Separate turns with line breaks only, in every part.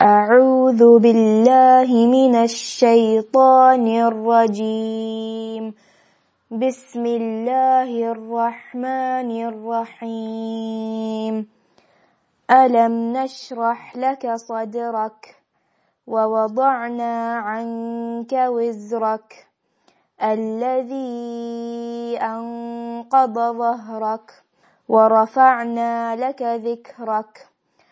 أعوذ بالله من الشيطان الرجيم بسم الله الرحمن الرحيم ألم نشرح لك صدرك ووضعنا عنك وزرك الذي أنقض ظهرك ورفعنا لك ذكرك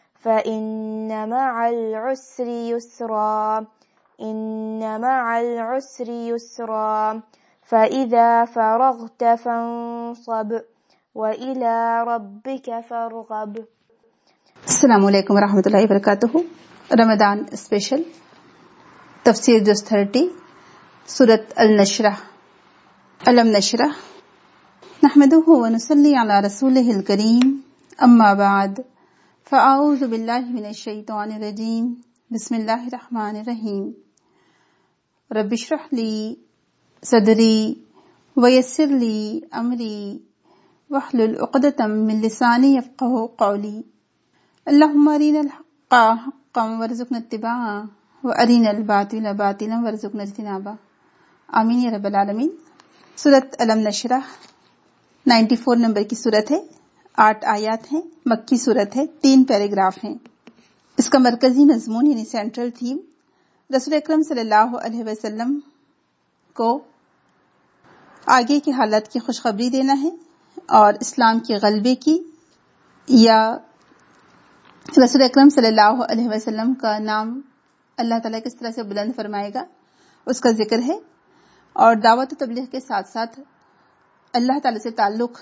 فإن مع العسر يسرا إن مع العسر يسرا فإذا فرغت فانصب وإلى ربك فارغب.
السلام علیکم ورحمۃ اللہ وبرکاتہ. رمضان اسپیشل تفسیر جز 30 سورۃ النشرح. الم نشرح نحمده ونصلي على رسوله الكريم اما بعد فاعوذ باللہ من الشیطان الرجیم بسم اللہ الرحمن الرحیم. رب اشرح لی صدری ویسر لی امری واحلل عقدۃ من لسانی یفقہوا قولی. اللہم ارنا الحق حقا وارزقنا اتباعہ وارنا الباطل باطلا وارزقنا اجتنابہ. آمین یا رب العالمین. سورۃ الم نشرح 94 نمبر کی سورت ہے. 8 آیات ہیں. مکی سورت ہے. 3 پیراگراف ہیں. اس کا مرکزی مضمون یعنی سینٹرل تھیم رسول اکرم صلی اللہ علیہ وسلم کو آگے کی حالت کی خوشخبری دینا ہے اور اسلام کے غلبے کی یا رسول اکرم صلی اللہ علیہ وسلم کا نام اللہ تعالیٰ کس طرح سے بلند فرمائے گا اس کا ذکر ہے. اور دعوت و تبلیغ کے ساتھ ساتھ اللہ تعالیٰ سے تعلق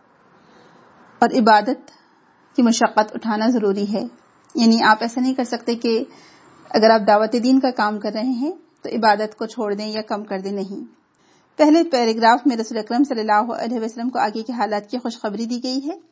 اور عبادت کی مشقت اٹھانا ضروری ہے. یعنی آپ ایسا نہیں کر سکتے کہ اگر آپ دعوت دین کا کام کر رہے ہیں تو عبادت کو چھوڑ دیں یا کم کر دیں. نہیں. پہلے پیراگراف میں رسول اکرم صلی اللہ علیہ وسلم کو آگے کے حالات کی خوشخبری دی گئی ہے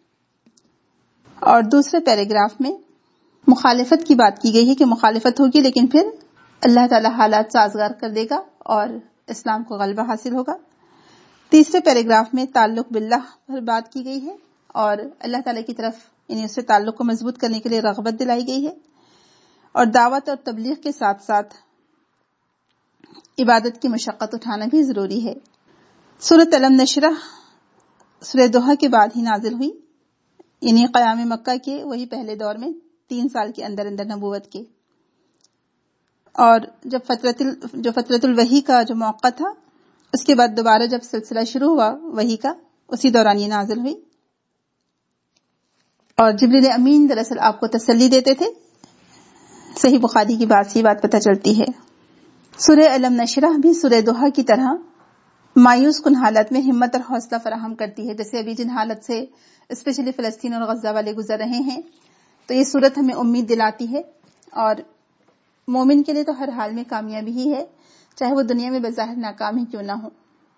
اور دوسرے پیراگراف میں مخالفت کی بات کی گئی ہے کہ مخالفت ہوگی لیکن پھر اللہ تعالیٰ حالات سازگار کر دے گا اور اسلام کو غلبہ حاصل ہوگا. تیسرے پیراگراف میں تعلق باللہ پر بات کی گئی ہے اور اللہ تعالیٰ کی طرف یعنی اس سے تعلق کو مضبوط کرنے کے لیے رغبت دلائی گئی ہے اور دعوت اور تبلیغ کے ساتھ ساتھ عبادت کی مشقت اٹھانا بھی ضروری ہے. سورۃ الم نشرح سورہ دوحہ کے بعد ہی نازل ہوئی یعنی قیام مکہ کے وہی پہلے دور میں 3 سال کے اندر نبوت کے. اور جب فترۃ الوحی کا جو موقع تھا اس کے بعد دوبارہ جب سلسلہ شروع ہوا وحی کا اسی دوران یہ نازل ہوئی. اور جبریل امین دراصل آپ کو تسلی دیتے تھے. صحیح بخاری کی بات سے یہ بات پتہ چلتی ہے. سورہ الم نشرح بھی سورہ دوحہ کی طرح مایوس کن حالت میں ہمت اور حوصلہ فراہم کرتی ہے. جیسے ابھی جن حالت سے اسپیشلی فلسطین اور غزہ والے گزر رہے ہیں تو یہ سورت ہمیں امید دلاتی ہے اور مومن کے لیے تو ہر حال میں کامیابی ہی ہے چاہے وہ دنیا میں بظاہر ناکام ہی کیوں نہ ہو.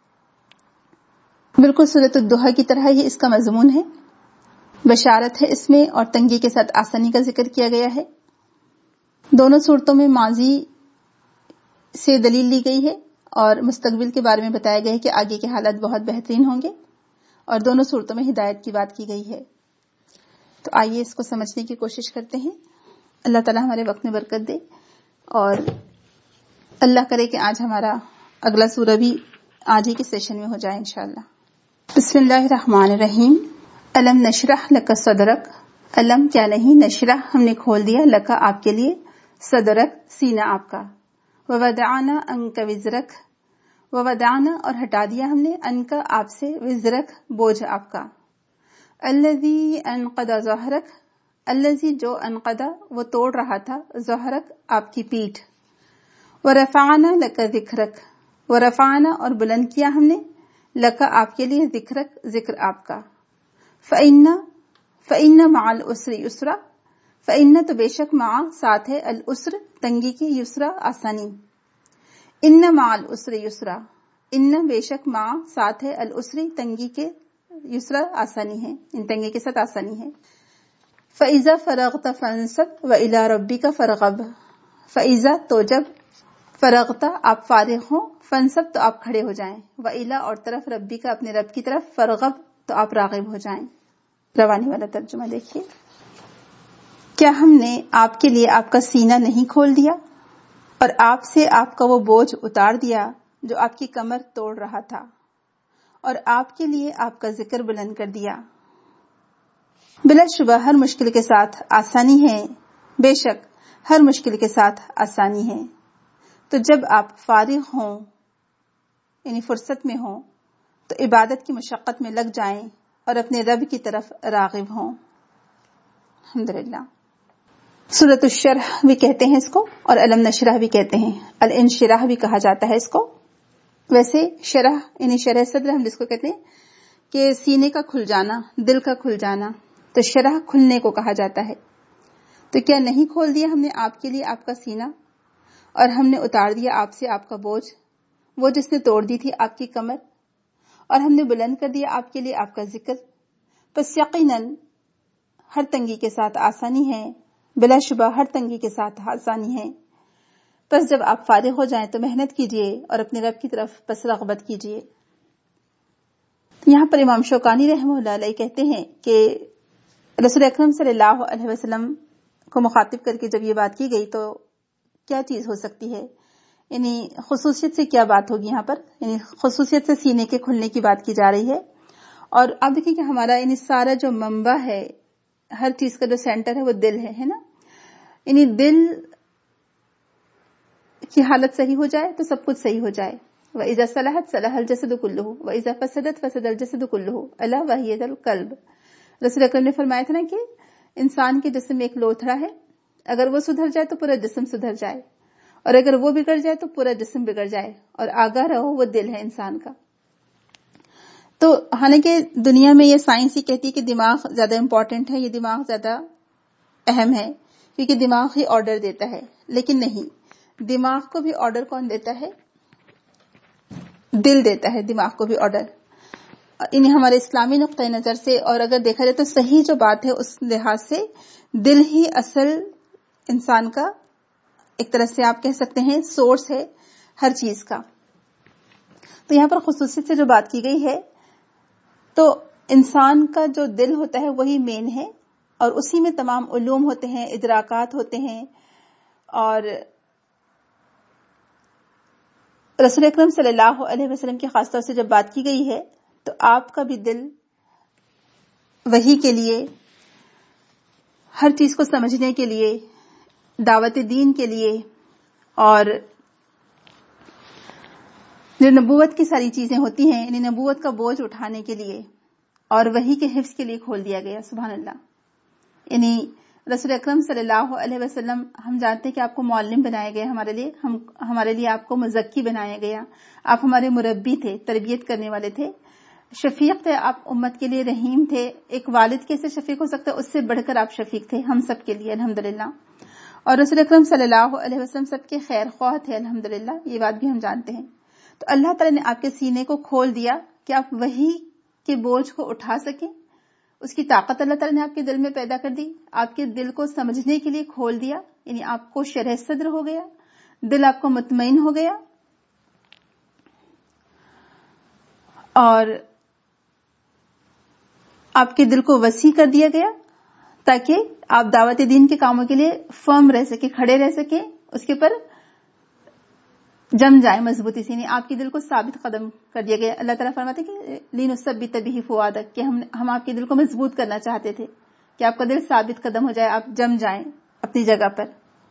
بالکل سورۃ الدوحہ کی طرح ہی اس کا مضمون ہے. بشارت ہے اس میں اور تنگی کے ساتھ آسانی کا ذکر کیا گیا ہے. دونوں صورتوں میں ماضی سے دلیل لی گئی ہے اور مستقبل کے بارے میں بتایا گیا ہے کہ آگے کے حالات بہت بہترین ہوں گے اور دونوں صورتوں میں ہدایت کی بات کی گئی ہے. تو آئیے اس کو سمجھنے کی کوشش کرتے ہیں. اللہ تعالیٰ ہمارے وقت میں برکت دے اور اللہ کرے کہ آج ہمارا اگلا سورہ بھی آج ہی کے سیشن میں ہو جائے انشاءاللہ. بسم اللہ الرحمن الرحیم. الم نشرح لک صدرک. الم کیا نہیں نشرح ہم نے کھول دیا لکا آپ کے لیے صدرک سینہ آپ کا. ووضعنا عنک وزرک. ووضعنا اور ہٹا دیا ہم نے عنک آپ سے وزرک بوجھ آپ کا. الذی انقض ظہرک. الذی جو انقض وہ توڑ رہا تھا ظہرک آپ کی پیٹھ. ورفعنا لک ذکرک. ورفعنا اور بلند کیا ہم نے لکا آپ کے لیے ذکرک ذکر آپ کا. فإن مع العسر یسرا. فإن تو بے شک مع ساتھ ہے العسر تنگی کے یسرا آسانی. ان مع العسر یسرا. ان بے شک مع ساتھ ہے العسر تنگی کے یسرا آسانی ہے ان تنگی کے ساتھ آسانی ہے. فإذا فرغت فانصب وإلى ربك فارغب. فإذا تو جب فرغت آپ فارغ ہوں فانصب تو آپ کھڑے ہو جائیں. وإلى اور طرف ربی کا اپنے رب کی طرف. فارغب تو آپ راغب ہو جائیں. روانی والا ترجمہ دیکھیے. فإذا فرغت فانصب وإلى ربك فارغب. فإذا تو جب فرغت آپ فارغ ہوں فانصب تو آپ کھڑے ہو جائیں. وإلى اور طرف ربی کا اپنے رب کی طرف. فرغب تو آپ راغب ہو جائیں. کیا ہم نے آپ کے لیے آپ کا سینہ نہیں کھول دیا اور آپ سے آپ کا وہ بوجھ اتار دیا جو آپ کی کمر توڑ رہا تھا، اور آپ کے لیے آپ کا ذکر بلند کر دیا؟ بلا شبہ ہر مشکل کے ساتھ آسانی ہے، بے شک ہر مشکل کے ساتھ آسانی ہے۔ تو جب آپ فارغ ہوں، یعنی فرصت میں ہوں، تو عبادت کی مشقت میں لگ جائیں اور اپنے رب کی طرف راغب ہوں۔ الحمدللہ۔ سورۃ الشرح بھی کہتے ہیں اس کو، اور الم نشرح بھی کہتے ہیں، الانشراح بھی کہا جاتا ہے اس کو۔ ویسے شرح یعنی شرح صدر ہم جس کو کہتے ہیں کہ سینے کا کھل جانا، دل کا کھل جانا، تو شرح کھلنے کو کہا جاتا ہے۔ تو کیا نہیں کھول دیا ہم نے آپ کے لیے آپ کا سینہ، اور ہم نے اتار دیا آپ سے آپ کا بوجھ، وہ جس نے توڑ دی تھی آپ کی کمر، اور ہم نے بلند کر دیا آپ کے لیے آپ کا ذکر؟ پس یقیناً ہر تنگی کے ساتھ آسانی ہے، بلا شبہ ہر تنگی کے ساتھ آسانی ہے۔ پس جب آپ فارغ ہو جائیں تو محنت کیجئے اور اپنے رب کی طرف پس رغبت کیجئے۔ یہاں پر امام شوکانی رحمہ اللہ علیہ کہتے ہیں کہ رسول اکرم صلی اللہ علیہ وسلم کو مخاطب کر کے جب یہ بات کی گئی تو کیا چیز ہو سکتی ہے، یعنی خصوصیت سے کیا بات ہوگی؟ یہاں پر یعنی خصوصیت سے سینے کے کھلنے کی بات کی جا رہی ہے۔ اور آپ دیکھیں کہ ہمارا یعنی سارا جو منبع ہے، ہر چیز کا جو سینٹر ہے وہ دل ہے نا؟ یعنی دل کی حالت صحیح ہو جائے تو سب کچھ صحیح ہو جائے۔ وَإِذَا صَلَحَتْ صَلَحَ الْجَسَدُ كُلُّهُ وَإِذَا فَسَدَتْ فَسَدَ الْجَسَدُ كُلُّهُ أَلَا وَهِيَ الْقَلْبُ۔ رسول اکرم نے فرمایا تھا نا کہ انسان کے جسم میں ایک لوتھڑا ہے، اگر وہ سدھر جائے تو پورا جسم سدھر جائے، اور اگر وہ بگڑ جائے تو پورا جسم بگڑ جائے، اور آگاہ رہو وہ دل ہے انسان کا۔ تو حالانکہ دنیا میں یہ سائنس ہی کہتی ہے کہ دماغ زیادہ امپورٹنٹ ہے، یہ دماغ زیادہ اہم ہے کیونکہ دماغ ہی آرڈر دیتا ہے، لیکن نہیں، دماغ کو بھی آرڈر کون دیتا ہے؟ دل دیتا ہے دماغ کو بھی آرڈر۔ انہیں ہمارے اسلامی نقطۂ نظر سے، اور اگر دیکھا جائے تو صحیح جو بات ہے اس لحاظ سے دل ہی اصل انسان کا ایک طرح سے آپ کہہ سکتے ہیں سورس ہے ہر چیز کا۔ تو یہاں پر خصوصیت سے جو بات کی گئی ہے تو انسان کا جو دل ہوتا ہے وہی مین ہے، اور اسی میں تمام علوم ہوتے ہیں، ادراکات ہوتے ہیں۔ اور رسول اکرم صلی اللہ علیہ وسلم کی خاص طور سے جب بات کی گئی ہے تو آپ کا بھی دل وحی کے لیے، ہر چیز کو سمجھنے کے لیے، دعوت دین کے لیے، اور جو نبوت کی ساری چیزیں ہوتی ہیں یعنی نبوت کا بوجھ اٹھانے کے لیے اور وحی کے حفظ کے لیے کھول دیا گیا۔ سبحان اللہ۔ یعنی رسول اکرم صلی اللہ علیہ وسلم، ہم جانتے ہیں کہ آپ کو معلم بنایا گیا ہمارے لیے آپ کو مزکی بنایا گیا، آپ ہمارے مربی تھے، تربیت کرنے والے تھے، شفیق تھے، آپ امت کے لیے رحیم تھے۔ ایک والد کیسے شفیق ہو سکتا ہے، اس سے بڑھ کر آپ شفیق تھے ہم سب کے لیے الحمدللہ۔ اور رسول اکرم صلی اللہ علیہ وسلم سب کے خیر خواہ تھے الحمدللہ، یہ بات بھی ہم جانتے ہیں۔ تو اللہ تعالیٰ نے آپ کے سینے کو کھول دیا کہ آپ وحی کے بوجھ کو اٹھا سکیں، اس کی طاقت اللہ تعالیٰ نے آپ کے دل میں پیدا کر دی، آپ کے دل کو سمجھنے کے لیے کھول دیا، یعنی آپ کو شرح صدر ہو گیا، دل آپ کو مطمئن ہو گیا، اور آپ کے دل کو وسیع کر دیا گیا تاکہ آپ دعوت دین کے کاموں کے لیے فرم رہ سکیں، کھڑے رہ سکیں، اس کے پر جم جائے مضبوطی سے، یعنی آپ کے دل کو ثابت قدم کر دیا گیا۔ اللہ تعالیٰ فرماتے ہیں کہ لِنُثَبِّتَ بِهِ فُؤَادَكَ، کہ ہم آپ کے دل کو مضبوط کرنا چاہتے تھے کہ آپ کا دل ثابت قدم ہو جائے، آپ جم جائیں اپنی جگہ پر۔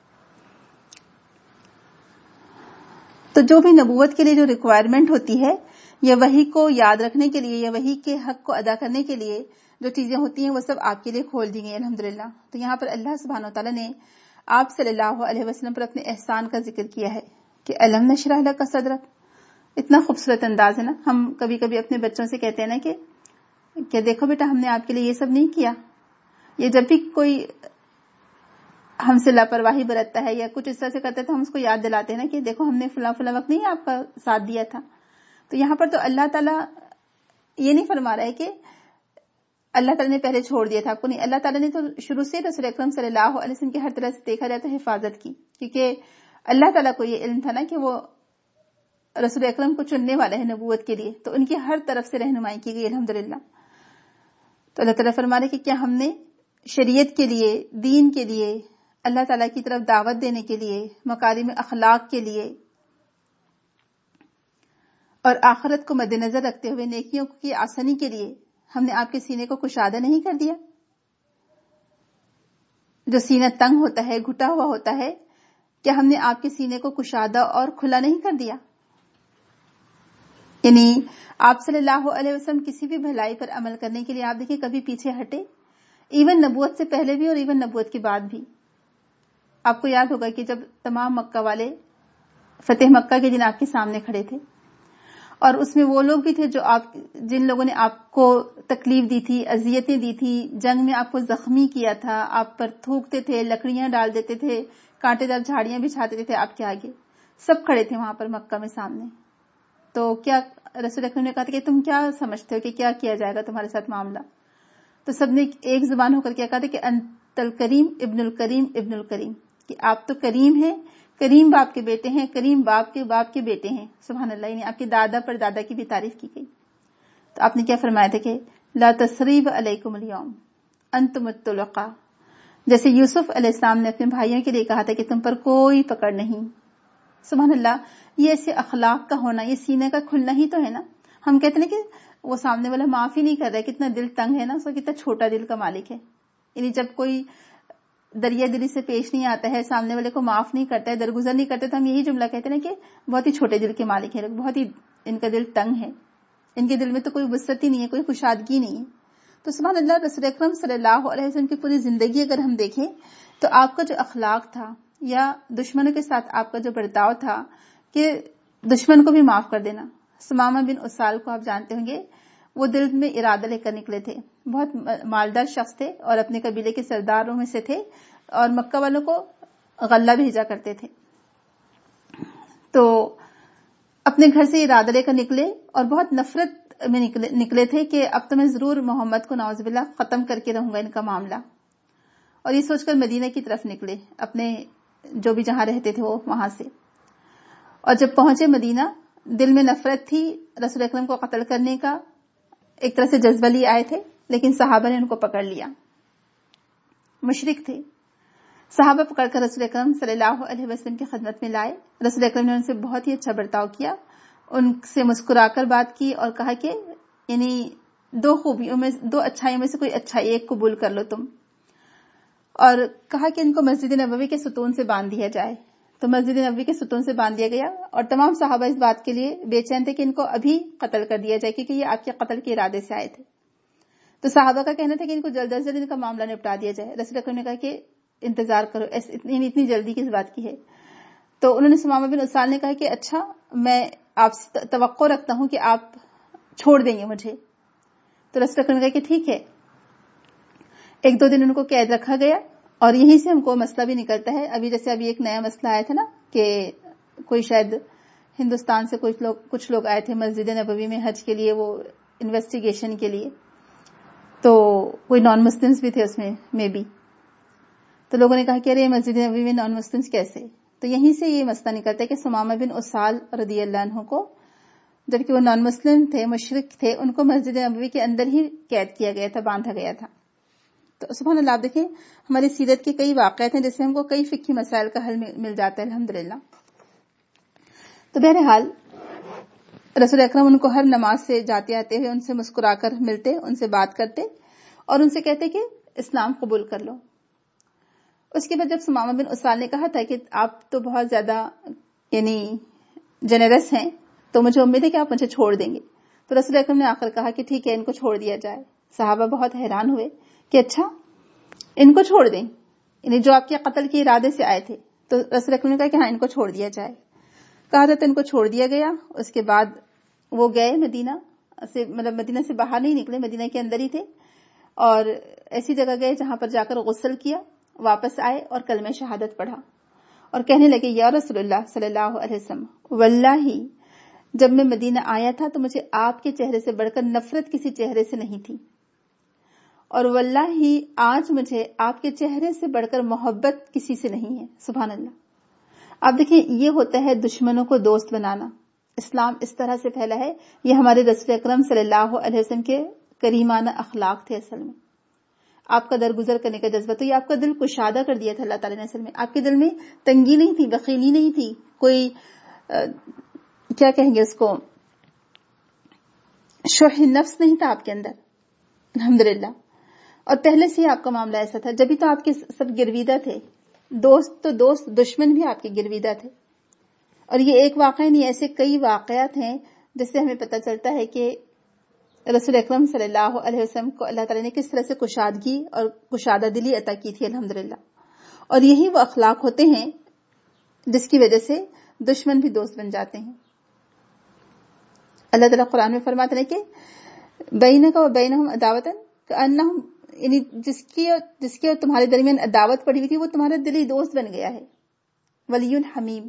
تو جو بھی نبوت کے لیے جو ریکوائرمنٹ ہوتی ہے، یا وحی کو یاد رکھنے کے لیے، یا وحی کے حق کو ادا کرنے کے لیے جو چیزیں ہوتی ہیں وہ سب آپ کے لیے کھول دی گئی الحمدللہ۔ تو یہاں پر اللہ سبحانہ وتعالیٰ نے آپ صلی اللہ علیہ وسلم پر اپنے احسان کا ذکر کیا ہے کہ الم نشرح لک صدرک۔ اتنا خوبصورت انداز ہے نا۔ ہم کبھی کبھی اپنے بچوں سے کہتے ہیں نا کہ دیکھو بیٹا ہم نے آپ کے لیے یہ سب نہیں کیا۔ یہ جب بھی کوئی ہم سے لاپرواہی برتتا ہے یا کچھ اس طرح سے کرتا ہے تو ہم اس کو یاد دلاتے ہیں نا کہ دیکھو ہم نے فلاں فلاں وقت نہیں آپ کا ساتھ دیا تھا۔ تو یہاں پر تو اللہ تعالیٰ یہ نہیں فرما رہا ہے کہ اللہ تعالیٰ نے پہلے چھوڑ دیا تھا آپ کو، نہیں، اللہ تعالیٰ نے تو شروع سے رسول اکرم صلی اللہ علیہ وسلم کی ہر طرح سے دیکھا جائے تو حفاظت کی، کیونکہ اللہ تعالیٰ کو یہ علم تھا نا کہ وہ رسول اکرم کو چننے والا ہے نبوت کے لیے، تو ان کی ہر طرف سے رہنمائی کی گئی الحمدللہ۔ تو اللہ تعالیٰ فرما رہے کہ کیا ہم نے شریعت کے لیے، دین کے لیے، اللہ تعالیٰ کی طرف دعوت دینے کے لیے، مکارم اخلاق کے لیے اور آخرت کو مد نظر رکھتے ہوئے نیکیوں کی آسانی کے لیے ہم نے آپ کے سینے کو کشادہ نہیں کر دیا؟ جو سینہ تنگ ہوتا ہے، گھٹا ہوا ہوتا ہے، کیا ہم نے آپ کے سینے کو کشادہ اور کھلا نہیں کر دیا؟ یعنی آپ صلی اللہ علیہ وسلم کسی بھی بھلائی پر عمل کرنے کے لیے آپ دیکھیں کبھی پیچھے ہٹے، ایون نبوت سے پہلے بھی اور ایون نبوت کے بعد بھی. آپ کو یاد ہوگا کہ جب تمام مکہ والے فتح مکہ کے دن آپ کے سامنے کھڑے تھے، اور اس میں وہ لوگ بھی تھے جن لوگوں نے آپ کو تکلیف دی تھی، اذیتیں دی تھی، جنگ میں آپ کو زخمی کیا تھا، آپ پر تھوکتے تھے، لکڑیاں ڈال دیتے تھے، کانٹے دار جھاڑیاں بچھاتے تھے آپ کے آگے، سب کھڑے تھے وہاں پر مکہ میں سامنے. تو کیا رسول اکرم نے کہا تھا کہ تم کیا سمجھتے ہو کہ کیا کیا جائے گا تمہارے ساتھ معاملہ؟ تو سب نے ایک زبان ہو کر کیا کہا تھا کہ انت الکریم ابن الکریم ابن الکریم، کہ آپ تو کریم ہیں، کریم باپ کے بیٹے ہیں، کریم باپ کے بیٹے ہیں. سبحان اللہ. یعنی آپ کے دادا پر دادا کی بھی تعریف کی گئی. تو آپ نے کیا فرمایا تھا کہ لا تثریب علیکم اليوم انتم الطلقاء، جیسے یوسف علیہ السلام نے اپنے بھائیوں کے لیے کہا تھا کہ تم پر کوئی پکڑ نہیں. سبحان اللہ. یہ ایسے اخلاق کا ہونا، یہ سینے کا کھلنا ہی تو ہے نا. ہم کہتے ہیں کہ وہ سامنے والا معاف ہی نہیں کر رہا ہے، کتنا دل تنگ ہے نا، اس کو کتنا چھوٹا دل کا مالک ہے. یعنی جب کوئی دریا دلی سے پیش نہیں آتا ہے، سامنے والے کو معاف نہیں کرتا ہے، درگزر نہیں کرتا، تو ہم یہی جملہ کہتے ہیں کہ بہت ہی چھوٹے دل کے مالک ہیں، بہت ہی ان کا دل تنگ ہے، ان کے دل میں تو کوئی وسعت ہی نہیں ہے، کوئی کشادگی نہیں ہے. تو سبحان اللہ. رسول اکرم صلی اللہ علیہ وسلم کی پوری زندگی اگر ہم دیکھیں تو آپ کا جو اخلاق تھا یا دشمنوں کے ساتھ آپ کا جو برتاؤ تھا کہ دشمن کو بھی معاف کر دینا. سمامہ بن اسال کو آپ جانتے ہوں گے، وہ دل میں ارادہ لے کر نکلے تھے، بہت مالدار شخص تھے اور اپنے قبیلے کے سرداروں میں سے تھے اور مکہ والوں کو غلہ بھیجا کرتے تھے. تو اپنے گھر سے ارادہ لے کر نکلے اور بہت نفرت میں نکلے تھے کہ اب تو میں ضرور محمد کو نعوذ باللہ ختم کر کے رہوں گا ان کا معاملہ. اور یہ سوچ کر مدینہ کی طرف نکلے، اپنے جو بھی جہاں رہتے تھے وہ وہاں سے. اور جب پہنچے مدینہ، دل میں نفرت تھی رسول اکرم کو قتل کرنے کا، ایک طرح سے جذبہ لیے آئے تھے، لیکن صحابہ نے ان کو پکڑ لیا. مشرک تھے. صحابہ پکڑ کر رسول اکرم صلی اللہ علیہ وسلم کی خدمت میں لائے. رسول اکرم نے ان سے بہت ہی اچھا برتاؤ کیا، ان سے مسکرا کر بات کی اور کہا کہ یعنی دو اچھائیوں میں سے کوئی اچھائی ایک قبول کر لو تم. اور کہا کہ ان کو مسجد نبوی کے ستون سے باندھ دیا جائے. تو مسجد نبوی کے ستون سے باندھ دیا گیا اور تمام صحابہ اس بات کے لیے بے چین تھے کہ ان کو ابھی قتل کر دیا جائے، کیونکہ یہ آپ کے قتل کے ارادے سے آئے تھے. تو صحابہ کا کہنا تھا کہ ان کو جلد از جلد ان کا معاملہ نپٹا دیا جائے. رسول اکرم نے کہا کہ انتظار کرو، اتنی جلدی کس بات کی ہے. تو انہوں نے سمامہ بن اسال نے کہا کہ اچھا، میں آپ سے توقع رکھتا ہوں کہ آپ چھوڑ دیں گے مجھے. تو رسول اکرم نے کہا کہ ٹھیک ہے. 1-2 دن ان کو قید رکھا گیا اور یہیں سے ہم کو مسئلہ بھی نکلتا ہے. ابھی ایک نیا مسئلہ آیا تھا نا کہ کوئی شاید ہندوستان سے کچھ لوگ آئے تھے مسجد نبوی میں حج کے لیے، وہ انویسٹیگیشن کے لیے. تو کوئی نان مسلمز بھی تھے اس میں بھی. تو لوگوں نے کہا کہ ارے مسجد نبوی میں نان مسلمز کیسے؟ تو یہیں سے یہ مسئلہ نکلتا ہے کہ سمامہ بن اسال رضی اللہ عنہ کو، جبکہ وہ نان مسلم تھے، مشرک تھے، ان کو مسجد نبوی کے اندر ہی قید کیا گیا تھا، باندھا گیا تھا. تو سبحان اللہ. آپ دیکھیں ہماری سیرت کے کئی واقعات ہیں جس سے ہم کو کئی فقہی مسائل کا حل مل جاتا ہے الحمدللہ. تو بہرحال رسول اکرم ان کو ہر نماز سے جاتے آتے ہوئے ان سے مسکرا کر ملتے، ان سے بات کرتے اور ان سے کہتے کہ اسلام قبول کر لو. اس کے بعد جب سمامہ بن اسال نے کہا تھا کہ آپ تو بہت زیادہ یعنی جنرس ہیں، تو مجھے امید ہے کہ آپ مجھے چھوڑ دیں گے. تو رسول اکرم نے آ کر کہا کہ ٹھیک ہے، ان کو چھوڑ دیا جائے. صحابہ بہت حیران ہوئے کہ اچھا ان کو چھوڑ دیں، یعنی جو آپ کے قتل کے ارادے سے آئے تھے. تو رسول اکرم نے کہا کہ ہاں ان کو چھوڑ دیا جائے. کہا تھا تو ان کو چھوڑ دیا گیا. اس کے بعد وہ گئے مدینہ سے، مطلب مدینہ سے باہر نہیں نکلے، مدینہ کے اندر ہی تھے اور ایسی جگہ گئے جہاں پر جا کر غسل کیا، واپس آئے اور کلمہ شہادت پڑھا اور کہنے لگے یا رسول اللہ صلی اللہ علیہ وسلم، واللہ جب میں مدینہ آیا تھا تو مجھے آپ کے چہرے سے بڑھ کر نفرت کسی چہرے سے نہیں تھی، اور واللہ آج مجھے آپ کے چہرے سے بڑھ کر محبت کسی سے نہیں ہے. سبحان اللہ. آپ دیکھیں یہ ہوتا ہے دشمنوں کو دوست بنانا. اسلام اس طرح سے پھیلا ہے. یہ ہمارے رسول اکرم صلی اللہ علیہ وسلم کے کریمانہ اخلاق تھے. اصل میں آپ کا درگزر کرنے کا جذبہ، تو یہ آپ کا دل کشادہ کر دیا تھا اللہ تعالیٰ نے. اصل میں آپ کے دل میں تنگی نہیں تھی، بخیلی نہیں تھی، کوئی کیا کہیں گے اس کو، شح نفس نہیں تھا آپ کے اندر الحمدللہ. اور پہلے سے ہی آپ کا معاملہ ایسا تھا. جبھی تو آپ کے سب گرویدہ تھے، دوست تو دوست، دشمن بھی آپ کے گرویدہ تھے. اور یہ ایک واقعہ نہیں، ایسے کئی واقعات ہیں جس سے ہمیں پتہ چلتا ہے کہ رسول اکرم صلی اللہ علیہ وسلم کو اللہ تعالیٰ نے کس طرح سے کشادگی اور کشادہ دلی عطا کی تھی الحمدللہ. اور یہی وہ اخلاق ہوتے ہیں جس کی وجہ سے دشمن بھی دوست بن جاتے ہیں. اللہ تعالیٰ قرآن میں فرماتے ہیں کہ بینک و بینہم عداوۃ کأنہم، یعنی جس کی اور تمہارے درمیان عداوت پڑی ہوئی تھی وہ تمہارا دلی دوست بن گیا ہے. ولی حمیم.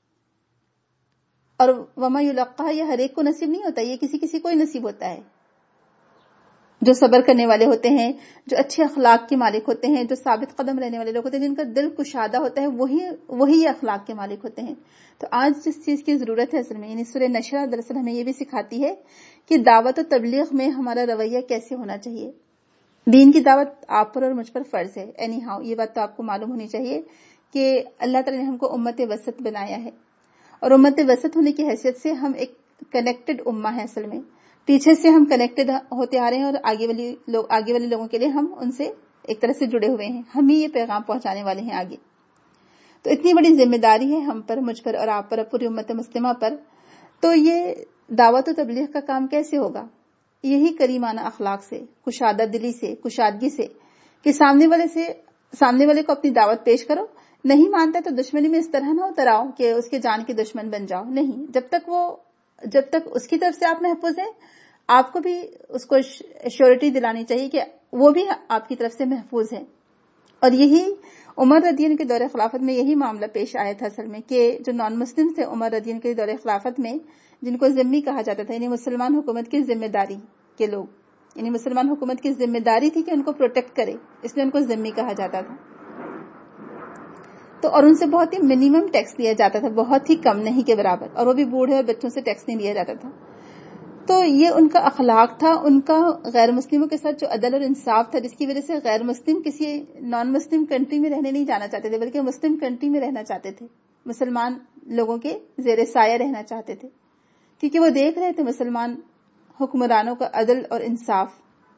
اور وما یلقاها، یہ ہر ایک کو نصیب نہیں ہوتا، یہ کسی کسی کو ہی نصیب ہوتا ہے. جو صبر کرنے والے ہوتے ہیں، جو اچھے اخلاق کے مالک ہوتے ہیں، جو ثابت قدم رہنے والے لوگ ہوتے ہیں، جن کا دل کشادہ ہوتا ہے، وہی یہ اخلاق کے مالک ہوتے ہیں. تو آج جس چیز کی ضرورت ہے اصل میں، یعنی سورہ نشرہ دراصل ہمیں یہ بھی سکھاتی ہے کہ دعوت و تبلیغ میں ہمارا رویہ کیسے ہونا چاہیے. دین کی دعوت آپ پر اور مجھ پر فرض ہے. اینی ہاؤ یہ بات تو آپ کو معلوم ہونی چاہیے کہ اللہ تعالیٰ نے ہم کو امت وسط بنایا ہے، اور امت وسط ہونے کی حیثیت سے ہم ایک کنیکٹڈ امہ ہے. اصل میں پیچھے سے ہم کنیکٹڈ ہوتے آ رہے ہیں، اور آگے والے لوگوں کے لیے ہم ان سے ایک طرح سے جڑے ہوئے ہیں، ہم ہی یہ پیغام پہنچانے والے ہیں آگے. تو اتنی بڑی ذمہ داری ہے ہم پر، مجھ پر اور آپ پر، پوری امت مسلمہ پر. تو یہ دعوت و تبلیغ کا کام کیسے ہوگا؟ یہی کریمانہ اخلاق سے، کشادہ دلی سے، کشادگی سے، کہ سامنے والے کو اپنی دعوت پیش کرو. نہیں مانتا تو دشمنی میں اس طرح نہ اتر آؤ کہ اس کے جان کے دشمن بن جاؤ. نہیں، جب تک اس کی طرف سے آپ محفوظ ہیں، آپ کو بھی اس کو ایشورٹی دلانی چاہیے کہ وہ بھی آپ کی طرف سے محفوظ ہے. اور یہی عمر رضی اللہ عنہ کے دور خلافت میں یہی معاملہ پیش آیا تھا اصل میں، کہ جو نان مسلم تھے عمر رضی اللہ عنہ کے دور خلافت میں، جن کو ذمہ کہا جاتا تھا، یعنی مسلمان حکومت کی ذمہ داری کے لوگ، یعنی مسلمان حکومت کی ذمہ داری تھی کہ ان کو پروٹیکٹ کرے، اس لیے ان کو ذمہ کہا جاتا تھا. تو اور ان سے بہت ہی منیمم ٹیکس لیا جاتا تھا، بہت ہی کم، نہیں کے برابر، اور وہ بھی بوڑھے اور بچوں سے ٹیکس نہیں لیا جاتا تھا. تو یہ ان کا اخلاق تھا، ان کا غیر مسلموں کے ساتھ جو عدل اور انصاف تھا، جس کی وجہ سے غیر مسلم کسی نان مسلم کنٹری میں رہنے نہیں جانا چاہتے تھے، بلکہ مسلم کنٹری میں رہنا چاہتے تھے، مسلمان لوگوں کے زیر سایہ رہنا چاہتے تھے، کیونکہ وہ دیکھ رہے تھے مسلمان حکمرانوں کا عدل اور انصاف.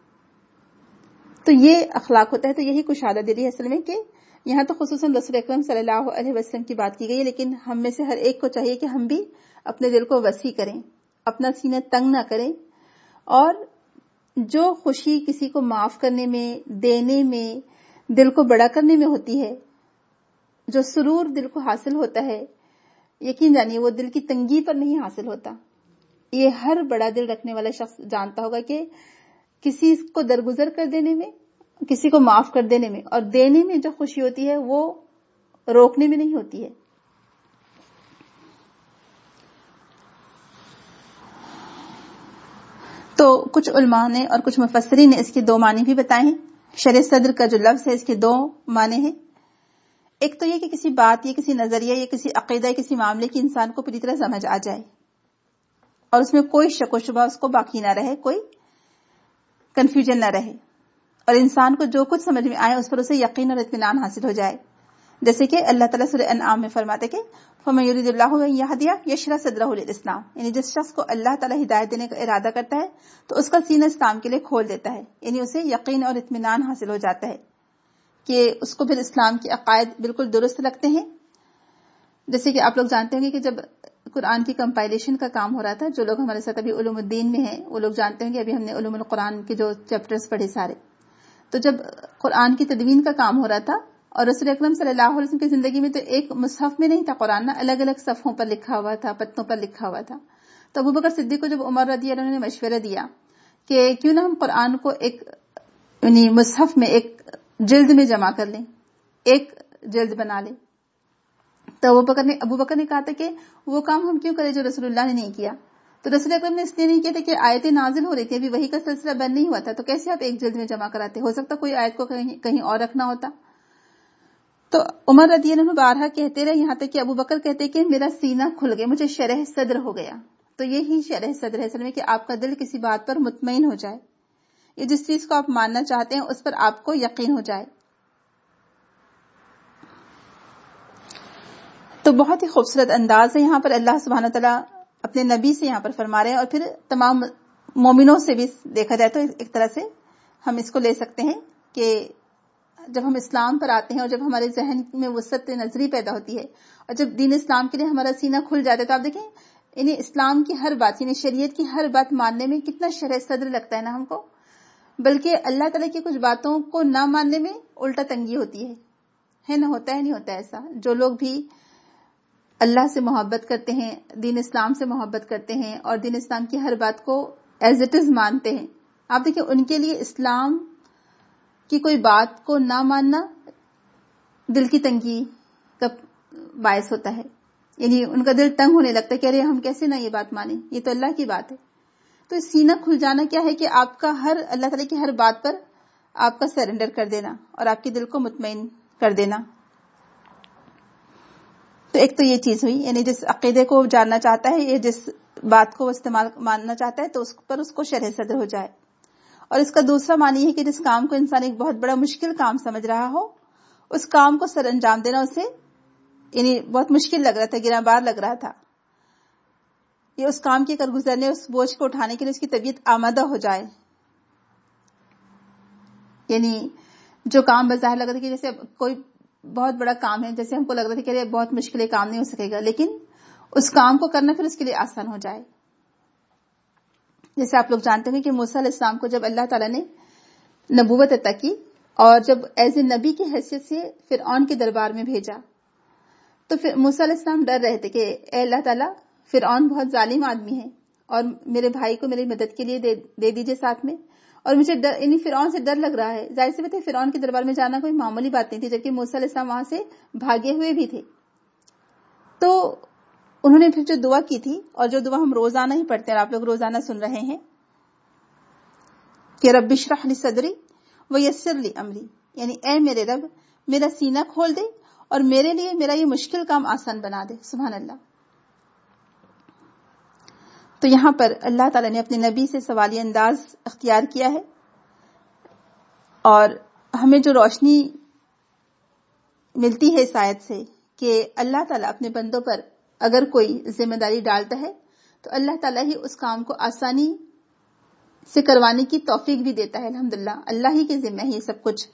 تو یہ اخلاق ہوتا ہے. تو یہی کشادہ دلی ہے اصل میں، کہ یہاں تو خصوصاً رسول اکرم صلی اللہ علیہ وسلم کی بات کی گئی ہے، لیکن ہم میں سے ہر ایک کو چاہیے کہ ہم بھی اپنے دل کو وسیع کریں، اپنا سینہ تنگ نہ کریں. اور جو خوشی کسی کو معاف کرنے میں، دینے میں، دل کو بڑا کرنے میں ہوتی ہے، جو سرور دل کو حاصل ہوتا ہے، یقین جانیے وہ دل کی تنگی پر نہیں حاصل ہوتا. یہ ہر بڑا دل رکھنے والا شخص جانتا ہوگا کہ کسی کو درگزر کر دینے میں، کسی کو معاف کر دینے میں اور دینے میں جو خوشی ہوتی ہے وہ روکنے میں نہیں ہوتی ہے. تو کچھ علماء نے اور کچھ مفسرین نے اس کے دو معنی بھی بتائے ہیں. شرح صدر کا جو لفظ ہے اس کے دو معنی ہیں. ایک تو یہ کہ کسی بات یا کسی نظریہ یا کسی عقیدہ یا کسی معاملے کی انسان کو پوری طرح سمجھ آ جائے اور اس میں کوئی شک و شبہ اس کو باقی نہ رہے، کوئی کنفیوژن نہ رہے، اور انسان کو جو کچھ سمجھ میں آئے اس پر اسے یقین اور اطمینان حاصل ہو جائے. جیسے کہ اللہ تعالیٰ سورہ انعام میں فرماتے کہ فَمَن يُرِدِ اللَّهُ أَن يَهْدِيَهُ يَشْرَحْ صَدْرَهُ لِلْإِسْلَامِ، یعنی جس شخص کو اللہ تعالیٰ ہدایت دینے کا ارادہ کرتا ہے تو اس کا سینہ اسلام کے لیے کھول دیتا ہے، یعنی اسے یقین اور اطمینان حاصل ہو جاتا ہے کہ اس کو پھر اسلام کے عقائد بالکل درست لگتے ہیں. جیسے کہ آپ لوگ جانتے ہوں گے کہ جب قرآن کی کمپائلیشن کا کام ہو رہا تھا، جو لوگ ہمارے ساتھ ابھی علوم الدین میں ہیں وہ لوگ جانتے ہوں گے، ابھی ہم نے علوم القرآن کے جو چیپٹرز پڑھے سارے، تو جب قرآن کی تدوین کا کام ہو رہا تھا اور رسول اکرم صلی اللہ علیہ وسلم کی زندگی میں تو ایک مصحف میں نہیں تھا قرآن، نہ الگ الگ صفحوں پر لکھا ہوا تھا، پتوں پر لکھا ہوا تھا. تو ابوبکر صدیق کو جب عمر رضی اللہ عنہ نے مشورہ دیا کہ کیوں نہ ہم قرآن کو ایک یعنی مصحف میں ایک جلد میں جمع کر لیں، ایک جلد بنا لیں، تو ابوبکر نے کہا تھا کہ وہ کام ہم کیوں کریں جو رسول اللہ نے نہیں کیا. تو رسول اکرم نے اس لیے نہیں کیا تھا کہ آیتیں نازل ہو رہی تھی، ابھی وحی کا سلسلہ بند نہیں ہوا تھا، تو کیسے آپ ایک جلد میں جمع کراتے، ہو سکتا کوئی آیت کو کہیں اور رکھنا ہوتا. تو عمر رضی اللہ عنہ بارہا کہتے رہے، یہاں تک کہ ابوبکر کہتے کہ میرا سینہ کھل گیا، مجھے شرح صدر ہو گیا. تو یہی شرح صدر ہے اصل میں، کہ آپ کا دل کسی بات پر مطمئن ہو جائے. یا جس چیز کو آپ ماننا چاہتے ہیں اس پر آپ کو یقین ہو جائے. تو بہت ہی خوبصورت انداز ہے یہاں پر اللہ سبحانہ تعالیٰ اپنے نبی سے یہاں پر فرما رہے ہیں, اور پھر تمام مومنوں سے بھی دیکھا جائے تو ایک طرح سے ہم اس کو لے سکتے ہیں کہ جب ہم اسلام پر آتے ہیں اور جب ہمارے ذہن میں وسعت نظری پیدا ہوتی ہے اور جب دین اسلام کے لیے ہمارا سینہ کھل جاتا ہے, تو آپ دیکھیں یعنی اسلام کی ہر بات, یعنی شریعت کی ہر بات ماننے میں کتنا شرح صدر لگتا ہے نا ہم کو, بلکہ اللہ تعالیٰ کی کچھ باتوں کو نہ ماننے میں الٹا تنگی ہوتی ہے نا, ہوتا ہے نہیں ہوتا ایسا. جو لوگ بھی اللہ سے محبت کرتے ہیں, دین اسلام سے محبت کرتے ہیں اور دین اسلام کی ہر بات کو ایز اٹ از مانتے ہیں, آپ دیکھیں ان کے لیے اسلام کی کوئی بات کو نہ ماننا دل کی تنگی کا باعث ہوتا ہے. یعنی ان کا دل تنگ ہونے لگتا ہے کہ ارے ہم کیسے نہ یہ بات مانیں, یہ تو اللہ کی بات ہے. تو سینہ کھل جانا کیا ہے کہ آپ کا اللہ تعالیٰ کی ہر بات پر آپ کا سرنڈر کر دینا اور آپ کے دل کو مطمئن کر دینا. تو ایک تو یہ چیز ہوئی, یعنی جس عقیدے کو جاننا چاہتا ہے یا جس بات کو استعمال ماننا چاہتا ہے تو اس پر اس کو شرح صدر ہو جائے. اور اس کا دوسرا معنی ہے کہ جس کام کو انسان ایک بہت بڑا مشکل کام سمجھ رہا ہو, اس کام کو سر انجام دینا اسے یعنی بہت مشکل لگ رہا تھا, گراں بار لگ رہا تھا, یہ اس کام کے کر گزرنے, اس بوجھ کو اٹھانے کے لیے اس کی طبیعت آمادہ ہو جائے. یعنی جو کام بظاہر لگ رہا تھا کہ جیسے کوئی بہت بڑا کام ہے, جیسے ہم کو لگ رہا تھا کہ بہت مشکل کام نہیں ہو سکے گا, لیکن اس کام کو کرنا پھر اس کے لیے آسان ہو جائے. جیسے آپ لوگ جانتے ہیں کہ موسیٰ علیہ السلام کو جب اللہ تعالیٰ نے نبوت عطا کی اور جب ایز اے نبی کی حیثیت سے فرعون کے دربار میں بھیجا, تو پھر موسیٰ علیہ السلام ڈر رہے تھے کہ اے اللہ تعالیٰ, فرعون بہت ظالم آدمی ہے اور میرے بھائی کو میری مدد کے لیے دے دیجئے ساتھ میں, اور مجھے یعنی فرعون سے ڈر لگ رہا ہے. ظاہر سی بات ہے فرعون کے دربار میں جانا کوئی معمولی بات نہیں تھی, جبکہ موسیٰ علیہ السلام وہاں سے بھاگے ہوئے بھی تھے. تو انہوں نے پھر جو دعا کی تھی, اور جو دعا ہم روزانہ ہی پڑھتے ہیں اور آپ لوگ روزانہ سن رہے ہیں کہ رب اشرح لی صدری ویسر لی امری, یعنی اے میرے رب میرا سینہ کھول دے اور میرے لیے میرا یہ مشکل کام آسان بنا دے. سبحان اللہ. تو یہاں پر اللہ تعالیٰ نے اپنے نبی سے سوالی انداز اختیار کیا ہے, اور ہمیں جو روشنی ملتی ہے اس آیت سے کہ اللہ تعالیٰ اپنے بندوں پر اگر کوئی ذمہ داری ڈالتا ہے تو اللہ تعالیٰ ہی اس کام کو آسانی سے کروانے کی توفیق بھی دیتا ہے. الحمدللہ اللہ ہی کے ذمہ ہے یہ سب کچھ.